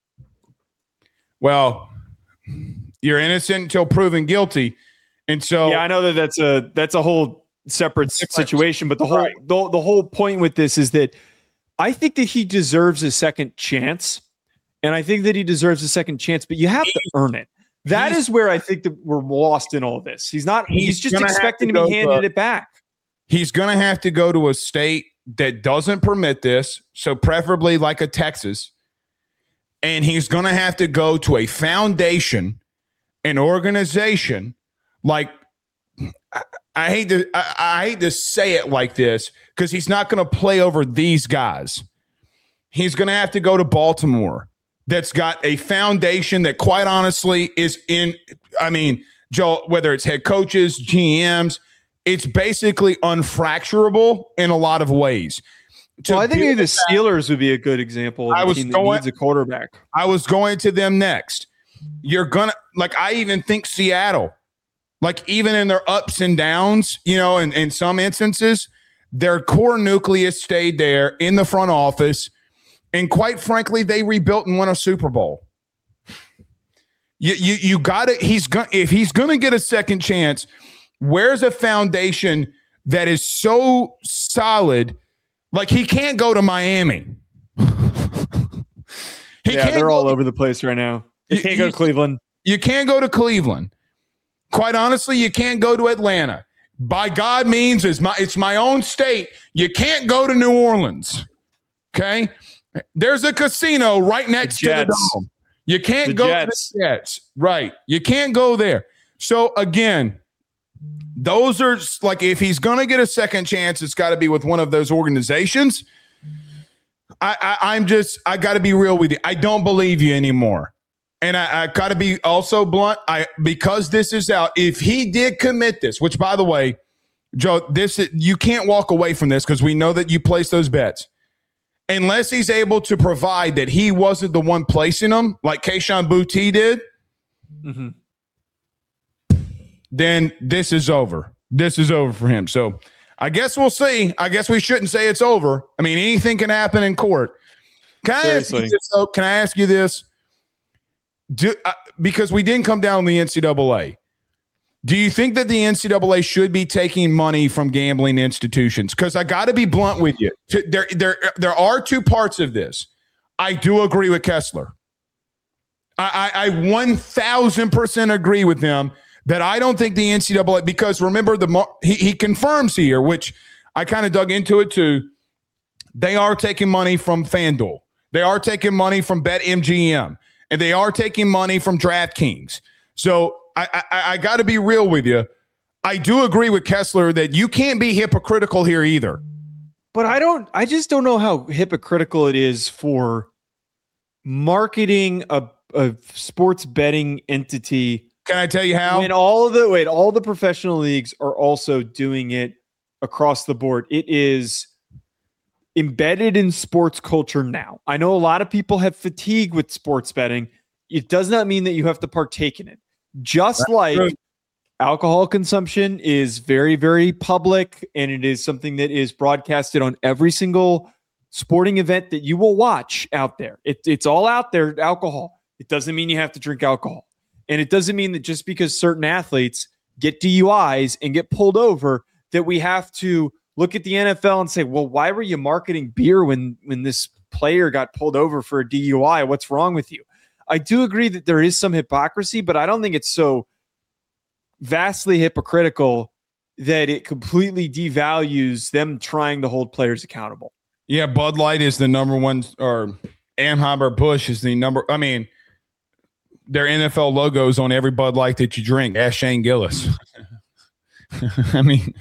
Well, you're innocent until proven guilty, and so yeah, I know that's a whole separate situation. But the whole point with this is that I think that he deserves a second chance, And I think that he deserves a second chance, but you have to earn it. That is where I think that we're lost in all this. He's just expecting to be handed it back. He's going to have to go to a state that doesn't permit this, so preferably like a Texas. And he's going to have to go to a foundation, an organization like I hate to say it like this because he's not going to play over these guys. He's going to have to go to Baltimore. That's got a foundation that, quite honestly, is in. I mean, Joe, whether it's head coaches, GMs, it's basically unfracturable in a lot of ways. Well, I think maybe the Steelers would be a good example of a team that needs a quarterback. I was going to them next. You're gonna I even think Seattle, even in their ups and downs, in some instances, their core nucleus stayed there in the front office. And quite frankly, they rebuilt and won a Super Bowl. You got it. If he's gonna get a second chance, where's a foundation that is so solid? He can't go to Miami. They're all over the place right now. You can't go to Cleveland. You can't go to Cleveland. Quite honestly, you can't go to Atlanta. By God means it's my own state. You can't go to New Orleans. Okay? There's a casino right next to the Dome. You can't go to the Jets. Right. You can't go there. So, again, those are if he's going to get a second chance, it's got to be with one of those organizations. I got to be real with you. I don't believe you anymore. And I got to be also blunt. Because this is out, if he did commit this, which, by the way, Joe, you can't walk away from this because we know that you placed those bets. Unless he's able to provide that he wasn't the one placing them, like Kayshon Boutte did, then this is over. This is over for him. So I guess we'll see. I guess we shouldn't say it's over. I mean, anything can happen in court. Can I ask you this? Because we didn't come down on the NCAA. Do you think that the NCAA should be taking money from gambling institutions? Because I got to be blunt with you. There are two parts of this. I do agree with Kessler. I 1,000% agree with him that I don't think the NCAA, because remember, he confirms here, which I kind of dug into it too, they are taking money from FanDuel. They are taking money from BetMGM. And they are taking money from DraftKings. So I got to be real with you. I do agree with Kessler that you can't be hypocritical here either. But I just don't know how hypocritical it is for marketing a sports betting entity. Can I tell you how? When all the professional leagues are also doing it across the board. It is embedded in sports culture now. I know a lot of people have fatigue with sports betting. It does not mean that you have to partake in it. Just like alcohol consumption is very, very public, and it is something that is broadcasted on every single sporting event that you will watch out there. It's all out there, alcohol. It doesn't mean you have to drink alcohol. And it doesn't mean that just because certain athletes get DUIs and get pulled over that we have to look at the NFL and say, well, why were you marketing beer when this player got pulled over for a DUI? What's wrong with you? I do agree that there is some hypocrisy, but I don't think it's so vastly hypocritical that it completely devalues them trying to hold players accountable. Yeah, Bud Light is the number one, or Anheuser-Busch is the number. I mean, their NFL logos on every Bud Light that you drink. Ask Shane Gillis. I mean,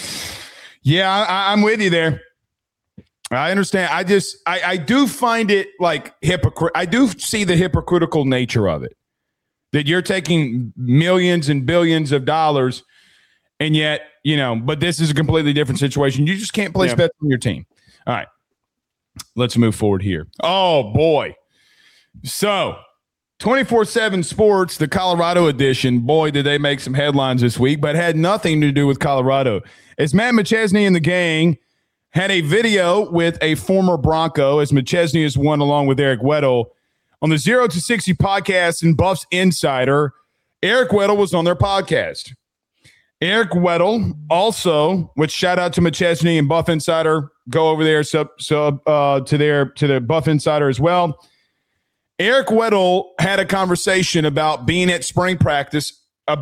yeah, I'm with you there. I understand. I do find it I do see the hypocritical nature of it, that you're taking millions and billions of dollars, and yet, but this is a completely different situation. You just can't place bets on your team. All right, let's move forward here. Oh, boy. So 24/7 Sports, the Colorado edition, boy, did they make some headlines this week, but had nothing to do with Colorado. As Matt McChesney and the gang had a video with a former Bronco, as McChesney has won along with Eric Weddle, on the 0 to 60 podcast and Buffs Insider. Eric Weddle was on their podcast. Eric Weddle also, which shout out to McChesney and Buff Insider, go over there to their Buff Insider as well. Eric Weddle had a conversation about being at spring practice for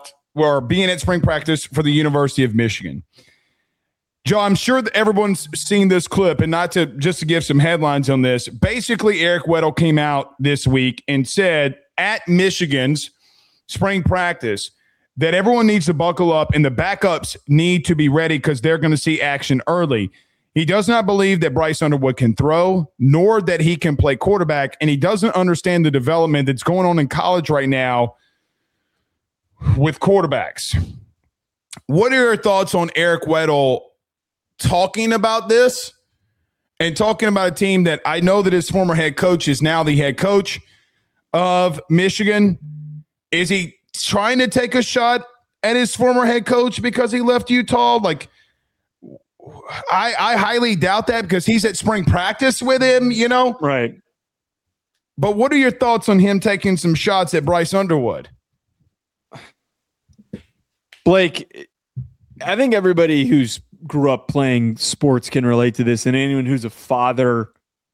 the University of Michigan. Joe, I'm sure that everyone's seen this clip, and just to give some headlines on this. Basically, Eric Weddle came out this week and said at Michigan's spring practice that everyone needs to buckle up and the backups need to be ready because they're going to see action early. He does not believe that Bryce Underwood can throw, nor that he can play quarterback, and he doesn't understand the development that's going on in college right now with quarterbacks. What are your thoughts on Eric Weddle talking about this and talking about a team that I know that his former head coach is now the head coach of Michigan? Is he trying to take a shot at his former head coach because he left Utah? Like, I highly doubt that because he's at spring practice with him, Right. But what are your thoughts on him taking some shots at Bryce Underwood? Blake, I think everybody who's grew up playing sports can relate to this, and anyone who's a father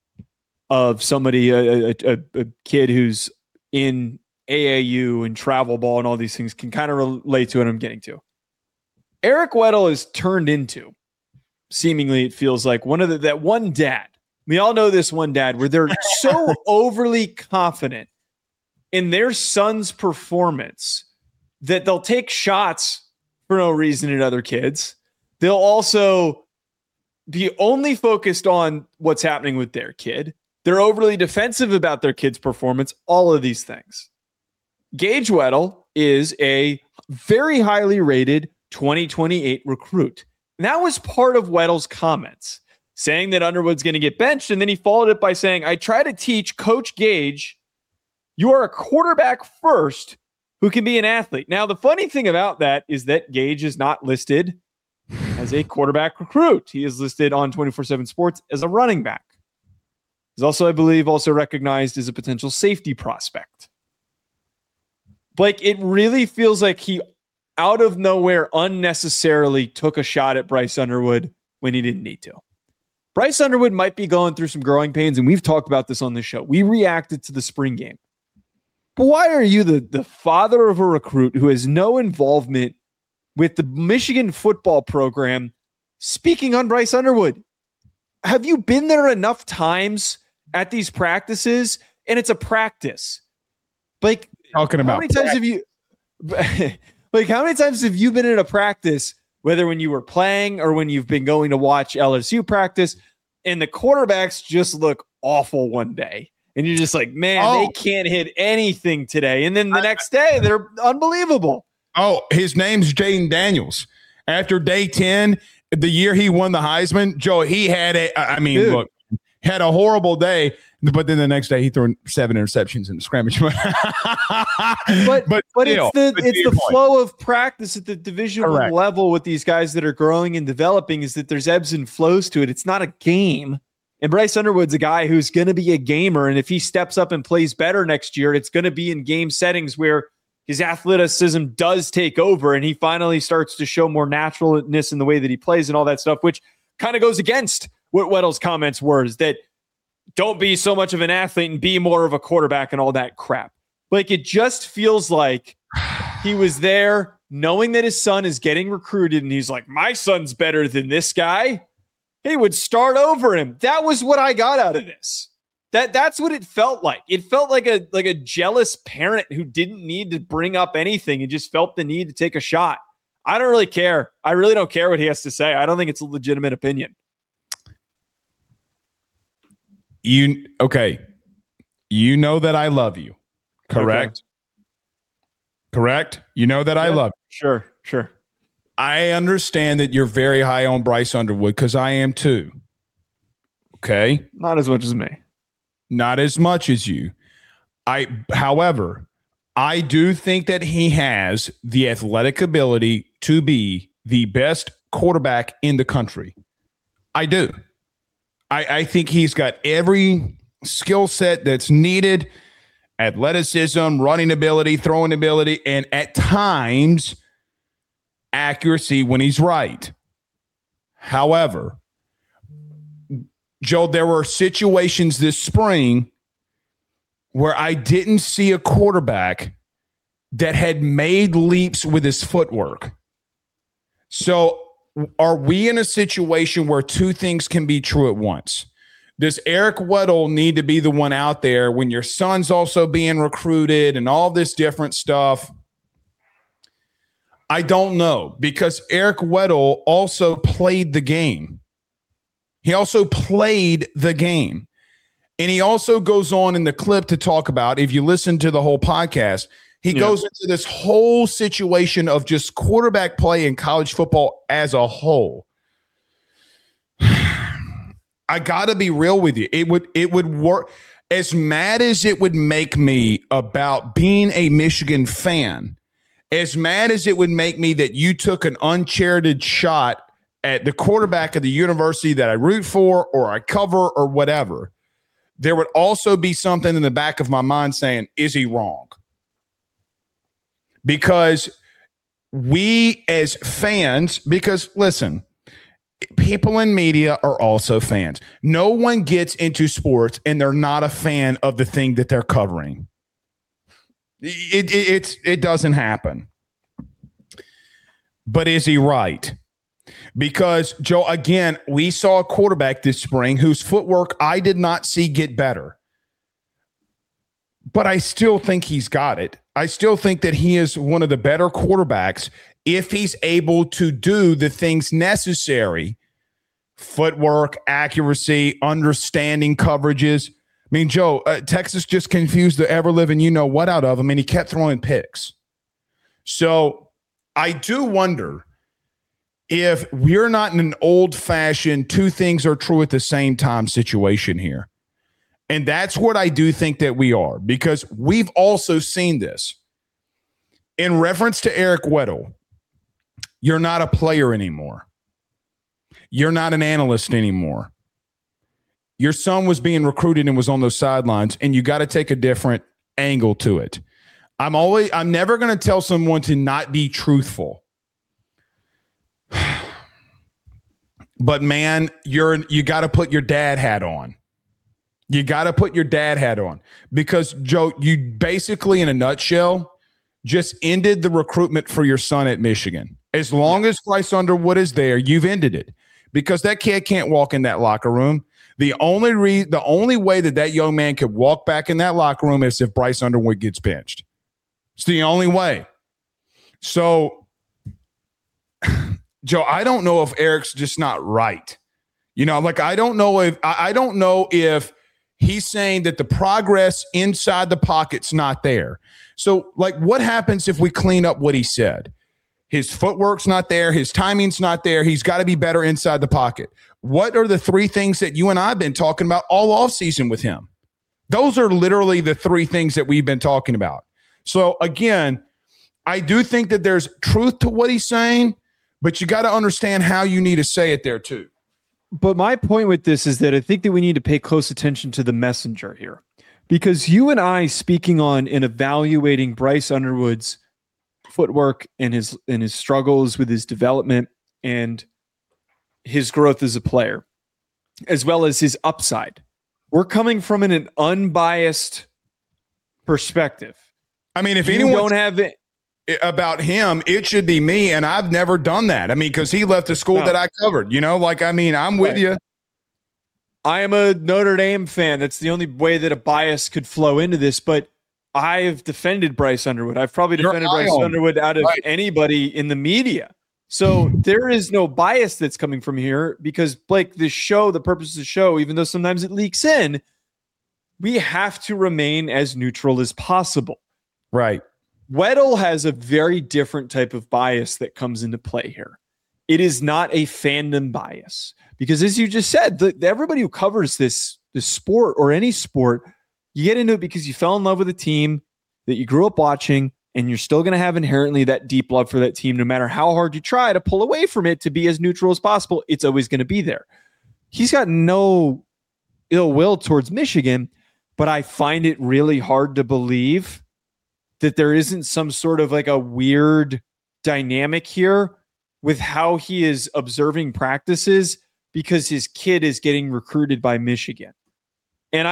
of somebody, a kid who's in AAU and travel ball and all these things can kind of relate to what I'm getting to. Eric Weddle is turned into, seemingly it feels like, that one dad. We all know this one dad where they're so overly confident in their son's performance that they'll take shots for no reason at other kids. They'll also be only focused on what's happening with their kid. They're overly defensive about their kid's performance, all of these things. Gage Weddle is a very highly rated 2028 recruit. And that was part of Weddle's comments, saying that Underwood's going to get benched. And then he followed it by saying, I try to teach Coach Gage, you are a quarterback first who can be an athlete. Now, the funny thing about that is that Gage is not listed as a quarterback recruit. He is listed on 24/7 Sports as a running back. He's also, I believe, recognized as a potential safety prospect. Blake, it really feels like he, out of nowhere, unnecessarily took a shot at Bryce Underwood when he didn't need to. Bryce Underwood might be going through some growing pains, and we've talked about this on the show. We reacted to the spring game. But why are you the father of a recruit who has no involvement with the Michigan football program speaking on Bryce Underwood? Have you been there enough times at these practices? And it's a practice. Like, talking about how many times have you how many times have you been in a practice, whether when you were playing or when you've been going to watch LSU practice, and the quarterbacks just look awful one day? And you're just like, man, they can't hit anything today. And then the next day, they're unbelievable. Oh, his name's Jaden Daniels. After day 10, the year he won the Heisman, Joe, he had had a horrible day. But then the next day, he threw 7 interceptions in the scrimmage. but still, it's the flow of practice at the Division I level with these guys that are growing and developing, is that there's ebbs and flows to it. It's not a game. And Bryce Underwood's a guy who's going to be a gamer. And if he steps up and plays better next year, it's going to be in game settings where his athleticism does take over and he finally starts to show more naturalness in the way that he plays and all that stuff, which kind of goes against what Weddle's comments were, is that don't be so much of an athlete and be more of a quarterback and all that crap. Like, it just feels like he was there knowing that his son is getting recruited and he's like, my son's better than this guy. He would start over him. That was what I got out of this. That's what it felt like. It felt like a jealous parent who didn't need to bring up anything and just felt the need to take a shot. I don't really care. I really don't care what he has to say. I don't think it's a legitimate opinion. You know that I love you, correct? Okay. Correct? You know that I love you. Sure. I understand that you're very high on Bryce Underwood because I am too. Okay? Not as much as me. Not as much as you. However, I do think that he has the athletic ability to be the best quarterback in the country. I do. I think he's got every skill set that's needed: athleticism, running ability, throwing ability, and at times accuracy when he's right. However, Joe, there were situations this spring where I didn't see a quarterback that had made leaps with his footwork. So are we in a situation where two things can be true at once? Does Eric Weddle need to be the one out there when your son's also being recruited and all this different stuff? I don't know, because Eric Weddle also played the game. He also played the game. And he also goes on in the clip to talk about, if you listen to the whole podcast, he goes into this whole situation of just quarterback play in college football as a whole. I got to be real with you. It would work. As mad as it would make me about being a Michigan fan, as mad as it would make me that you took an uncharted shot at the quarterback of the university that I root for or I cover or whatever, there would also be something in the back of my mind saying, is he wrong? Because we as fans, because listen, people in media are also fans. No one gets into sports and they're not a fan of the thing that they're covering. It doesn't happen. But is he right? Because, Joe, again, we saw a quarterback this spring whose footwork I did not see get better. But I still think he's got it. I still think that he is one of the better quarterbacks if he's able to do the things necessary: footwork, accuracy, understanding coverages. I mean, Joe, Texas just confused the ever-living you-know-what out of him, and he kept throwing picks. So I do wonder if we're not in an old-fashioned two things are true at the same time situation here. And that's what I do think that we are, because we've also seen this. In reference to Eric Weddle, you're not a player anymore. You're not an analyst anymore. Your son was being recruited and was on those sidelines, and you got to take a different angle to it. I'm never going to tell someone to not be truthful. But man, you got to put your dad hat on. You got to put your dad hat on, because Joe, you basically, in a nutshell, just ended the recruitment for your son at Michigan. As long as Bryce Underwood is there, you've ended it, because that kid can't walk in that locker room. The only way that young man could walk back in that locker room is if Bryce Underwood gets benched. It's the only way. So, Joe, I don't know if Eric's just not right. You know, like I don't know if he's saying that the progress inside the pocket's not there. So, like, what happens if we clean up what he said? His footwork's not there. His timing's not there. He's got to be better inside the pocket. What are the three things that you and I have been talking about all offseason with him? Those are literally the three things that we've been talking about. So, again, I do think that there's truth to what he's saying, but you got to understand how you need to say it there too. But my point with this is that I think that we need to pay close attention to the messenger here, because you and I speaking on and evaluating Bryce Underwood's footwork and his struggles with his development and his growth as a player, as well as his upside. We're coming from an unbiased perspective. I mean, if anyone don't have it about him, it should be me, and I've never done that. I mean, because he left the school that I covered. You know, like, I mean, I'm with you. I am a Notre Dame fan. That's the only way that a bias could flow into this. But I've defended Bryce Underwood. I've probably defended Bryce Underwood out of anybody in the media. So there is no bias that's coming from here, because, Blake, the purpose of the show, even though sometimes it leaks in, we have to remain as neutral as possible. Right. Weddle has a very different type of bias that comes into play here. It is not a fandom bias, because, as you just said, everybody who covers this sport or any sport, you get into it because you fell in love with a team that you grew up watching, and you're still going to have inherently that deep love for that team. No matter how hard you try to pull away from it to be as neutral as possible, it's always going to be there. He's got no ill will towards Michigan, but I find it really hard to believe that there isn't some sort of like a weird dynamic here with how he is observing practices, because his kid is getting recruited by Michigan. And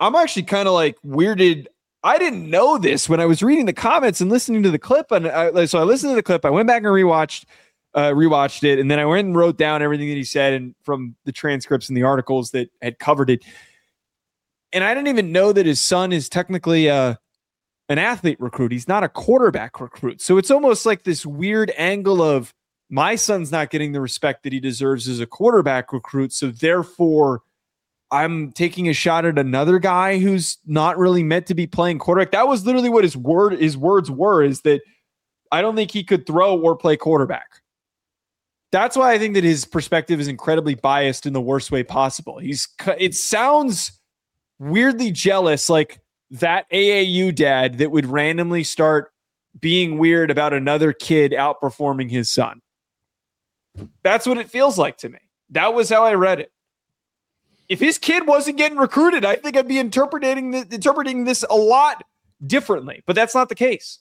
I'm actually kind of like weirded. I didn't know this when I was reading the comments and listening to the clip. And so I listened to the clip. I went back and rewatched it. And then I went and wrote down everything that he said and from the transcripts and the articles that had covered it. And I didn't even know that his son is technically an athlete recruit. He's not a quarterback recruit. So it's almost like this weird angle of my son's not getting the respect that he deserves as a quarterback recruit. So therefore, I'm taking a shot at another guy who's not really meant to be playing quarterback. That was literally what his words were, is that I don't think he could throw or play quarterback. That's why I think that his perspective is incredibly biased in the worst way possible. It sounds weirdly jealous, like that AAU dad that would randomly start being weird about another kid outperforming his son. That's what it feels like to me. That was how I read it. If his kid wasn't getting recruited, I think I'd be interpreting this a lot differently, but that's not the case.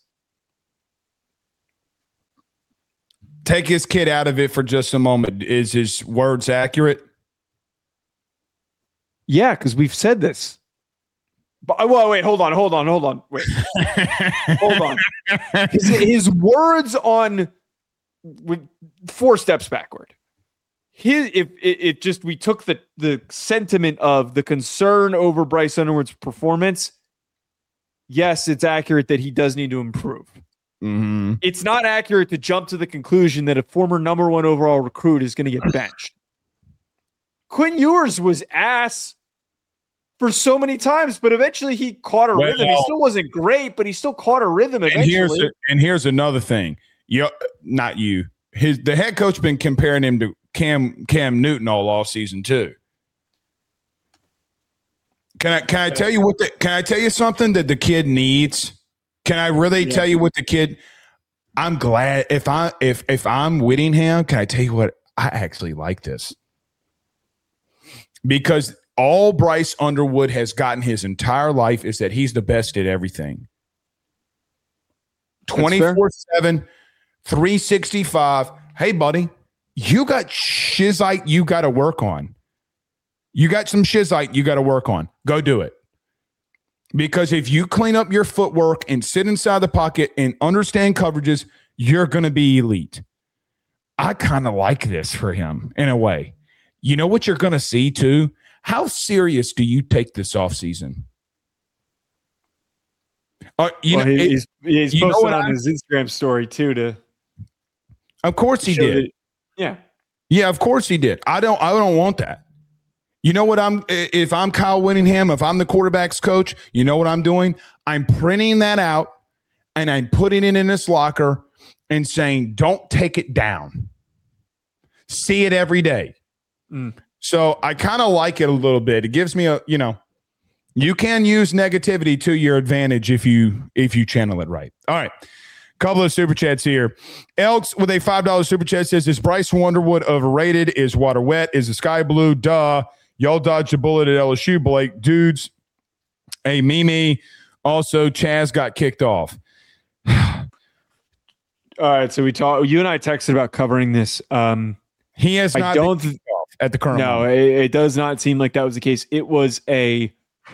Take his kid out of it for just a moment. Is his words accurate? Yeah, because we've said this. But wait, hold on. Wait, hold on. His words on 4 steps backward. If we took the sentiment of the concern over Bryce Underwood's performance, yes, it's accurate that he does need to improve. Mm-hmm. It's not accurate to jump to the conclusion that a former number 1 overall recruit is going to get benched. Quinn Ewers was ass for so many times, but eventually he caught a rhythm. He still wasn't great, but he still caught a rhythm eventually. And here's another thing. Not you. The head coach been comparing him to Cam Newton all off season too. Can I tell you can I tell you something that the kid needs? Can I really tell you what the kid? I'm glad if I'm Whittingham, can I tell you what? I actually like this because all Bryce Underwood has gotten his entire life is that he's the best at everything. 24/7, 365. Hey, buddy, you got shizite you got to work on. You got some shizite you got to work on. Go do it. Because if you clean up your footwork and sit inside the pocket and understand coverages, you're going to be elite. I kind of like this for him in a way. You know what you're going to see too? How serious do you take this offseason? He's posted on his Instagram story too. Of course he did. Yeah, of course he did. I don't want that. You know what if I'm Kyle Whittingham, if I'm the quarterback's coach, you know what I'm doing? I'm printing that out and I'm putting it in this locker and saying, don't take it down. See it every day. So I kind of like it a little bit. It gives me you can use negativity to your advantage if you channel it right. All right. Couple of super chats here. Elks with a $5 super chat says, is Bryce Underwood overrated? Is water wet? Is the sky blue? Duh. Y'all dodged a bullet at LSU, Blake. Dudes. Hey, Mimi. Also, Chaz got kicked off. All right. So you and I texted about covering this. He has not been kicked off at the current moment. It does not seem like that was the case. It was a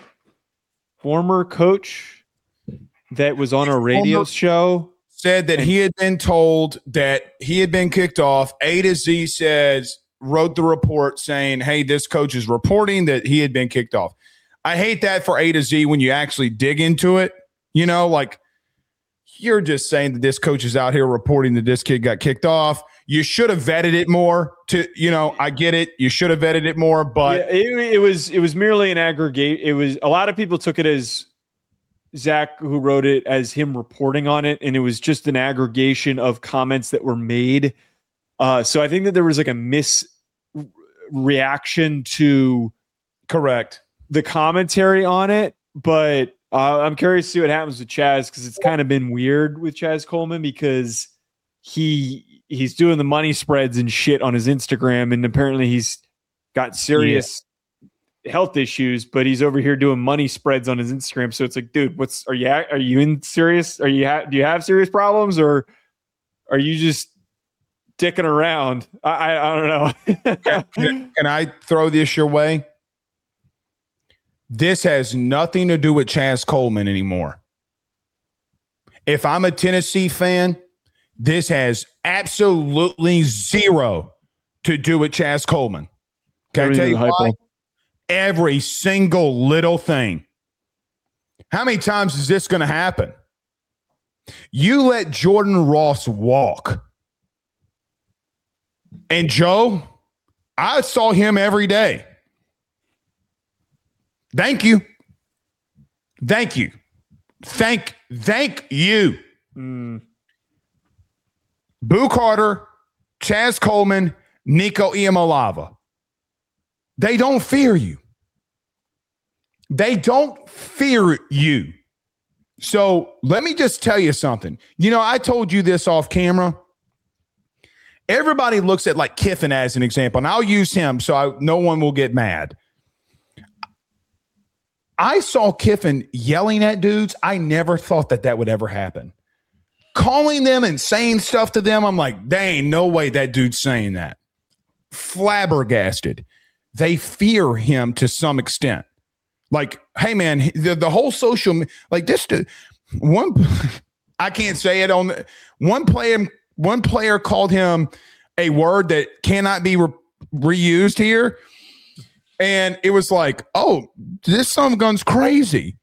former coach that was on a radio show. Said that he had been told that he had been kicked off. A to Z wrote the report saying, hey, this coach is reporting that he had been kicked off. I hate that for A to Z when you actually dig into it. Like you're just saying that this coach is out here reporting that this kid got kicked off. You should have vetted it more I get it. You should have vetted it more, but it was merely an aggregate. It was a lot of people took it as Zach, who wrote it, as him reporting on it. And it was just an aggregation of comments that were made. So I think that there was like a misreaction to correct the commentary on it. But I'm curious to see what happens with Chaz, because it's kind of been weird with Chaz Coleman because he's doing the money spreads and shit on his Instagram, and apparently he's got serious health issues, but he's over here doing money spreads on his Instagram. So it's like, dude, are you in serious? Do you have serious problems, or are you just dicking around? I don't know. Can I throw this your way? This has nothing to do with Chaz Coleman anymore. If I'm a Tennessee fan, this has absolutely zero to do with Chaz Coleman. Can I tell you why? Every single little thing. How many times is this going to happen? You let Jordan Ross walk. And Joe, I saw him every day. Thank you. Thank you. Thank you. Boo Carter, Chaz Coleman, Nico Iamaleava. They don't fear you. They don't fear you. So let me just tell you something. You know, I told you this off camera. Everybody looks at like Kiffin as an example, and I'll use him so no one will get mad. I saw Kiffin yelling at dudes. I never thought that would ever happen. Calling them and saying stuff to them, I'm like, there ain't no way that dude's saying that. Flabbergasted. They fear him to some extent. Like, hey, man, the whole social, like this, one, I can't say it on one player called him a word that cannot be reused here. And it was like, oh, this son of a gun's crazy.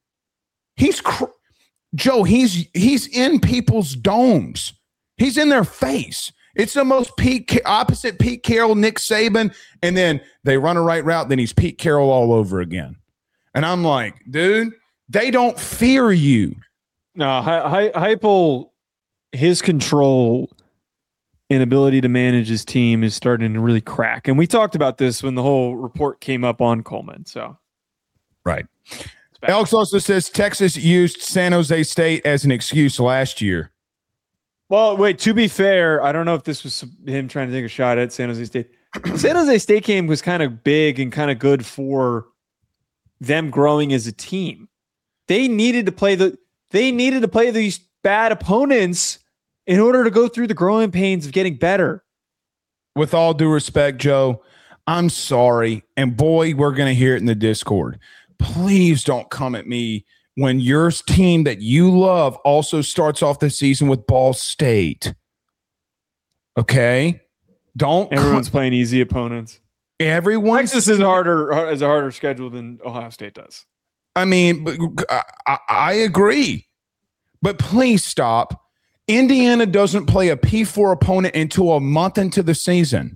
Joe, he's in people's domes. He's in their face. It's the most opposite Pete Carroll, Nick Saban, and then they run a right route, then he's Pete Carroll all over again. And I'm like, dude, they don't fear you. No, Heupel, his control and ability to manage his team is starting to really crack. And we talked about this when the whole report came up on Coleman. So, right. Alex also says Texas used San Jose State as an excuse last year. Well, wait, to be fair, I don't know if this was him trying to take a shot at San Jose State. San Jose State game was kind of big and kind of good for them growing as a team. They needed to play these bad opponents in order to go through the growing pains of getting better. With all due respect, Joe, I'm sorry. And boy, we're going to hear it in the Discord. Please don't come at me when your team that you love also starts off the season with Ball State. Okay? Everyone's playing easy opponents. Texas is a harder schedule than Ohio State does. I mean, I agree. But please stop. Indiana doesn't play a P4 opponent until a month into the season.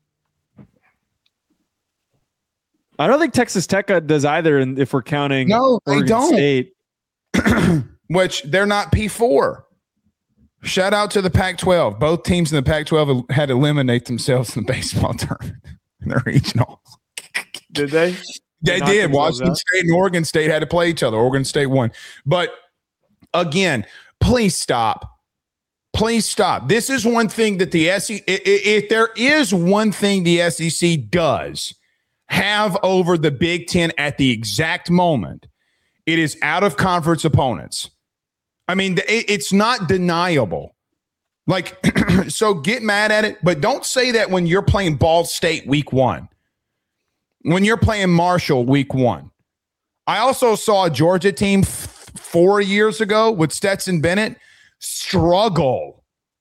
I don't think Texas Tech does either, if we're counting no, they Oregon don't. State. Which they're not P4. Shout out to the Pac-12. Both teams in the Pac-12 had to eliminate themselves in the baseball tournament in the regional. Did they? They did. Washington State and Oregon State had to play each other. Oregon State won. But again, please stop. Please stop. This is one thing that the SEC, if there is one thing the SEC does have over the Big Ten at the exact moment, it is out of conference opponents. I mean, it's not deniable. Like, so get mad at it, but don't say that when you're playing Ball State week 1, when you're playing Marshall week 1. I also saw a Georgia team 4 years ago with Stetson Bennett struggled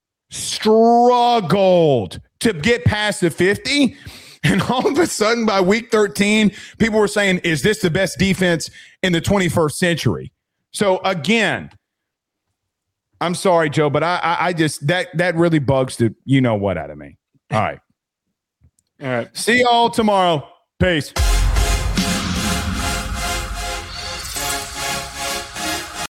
to get past the 50. And all of a sudden by week 13, people were saying, is this the best defense in the 21st century? So again, I'm sorry, Joe, but I just, that really bugs the you know what out of me. All right. All right. See y'all tomorrow. Peace.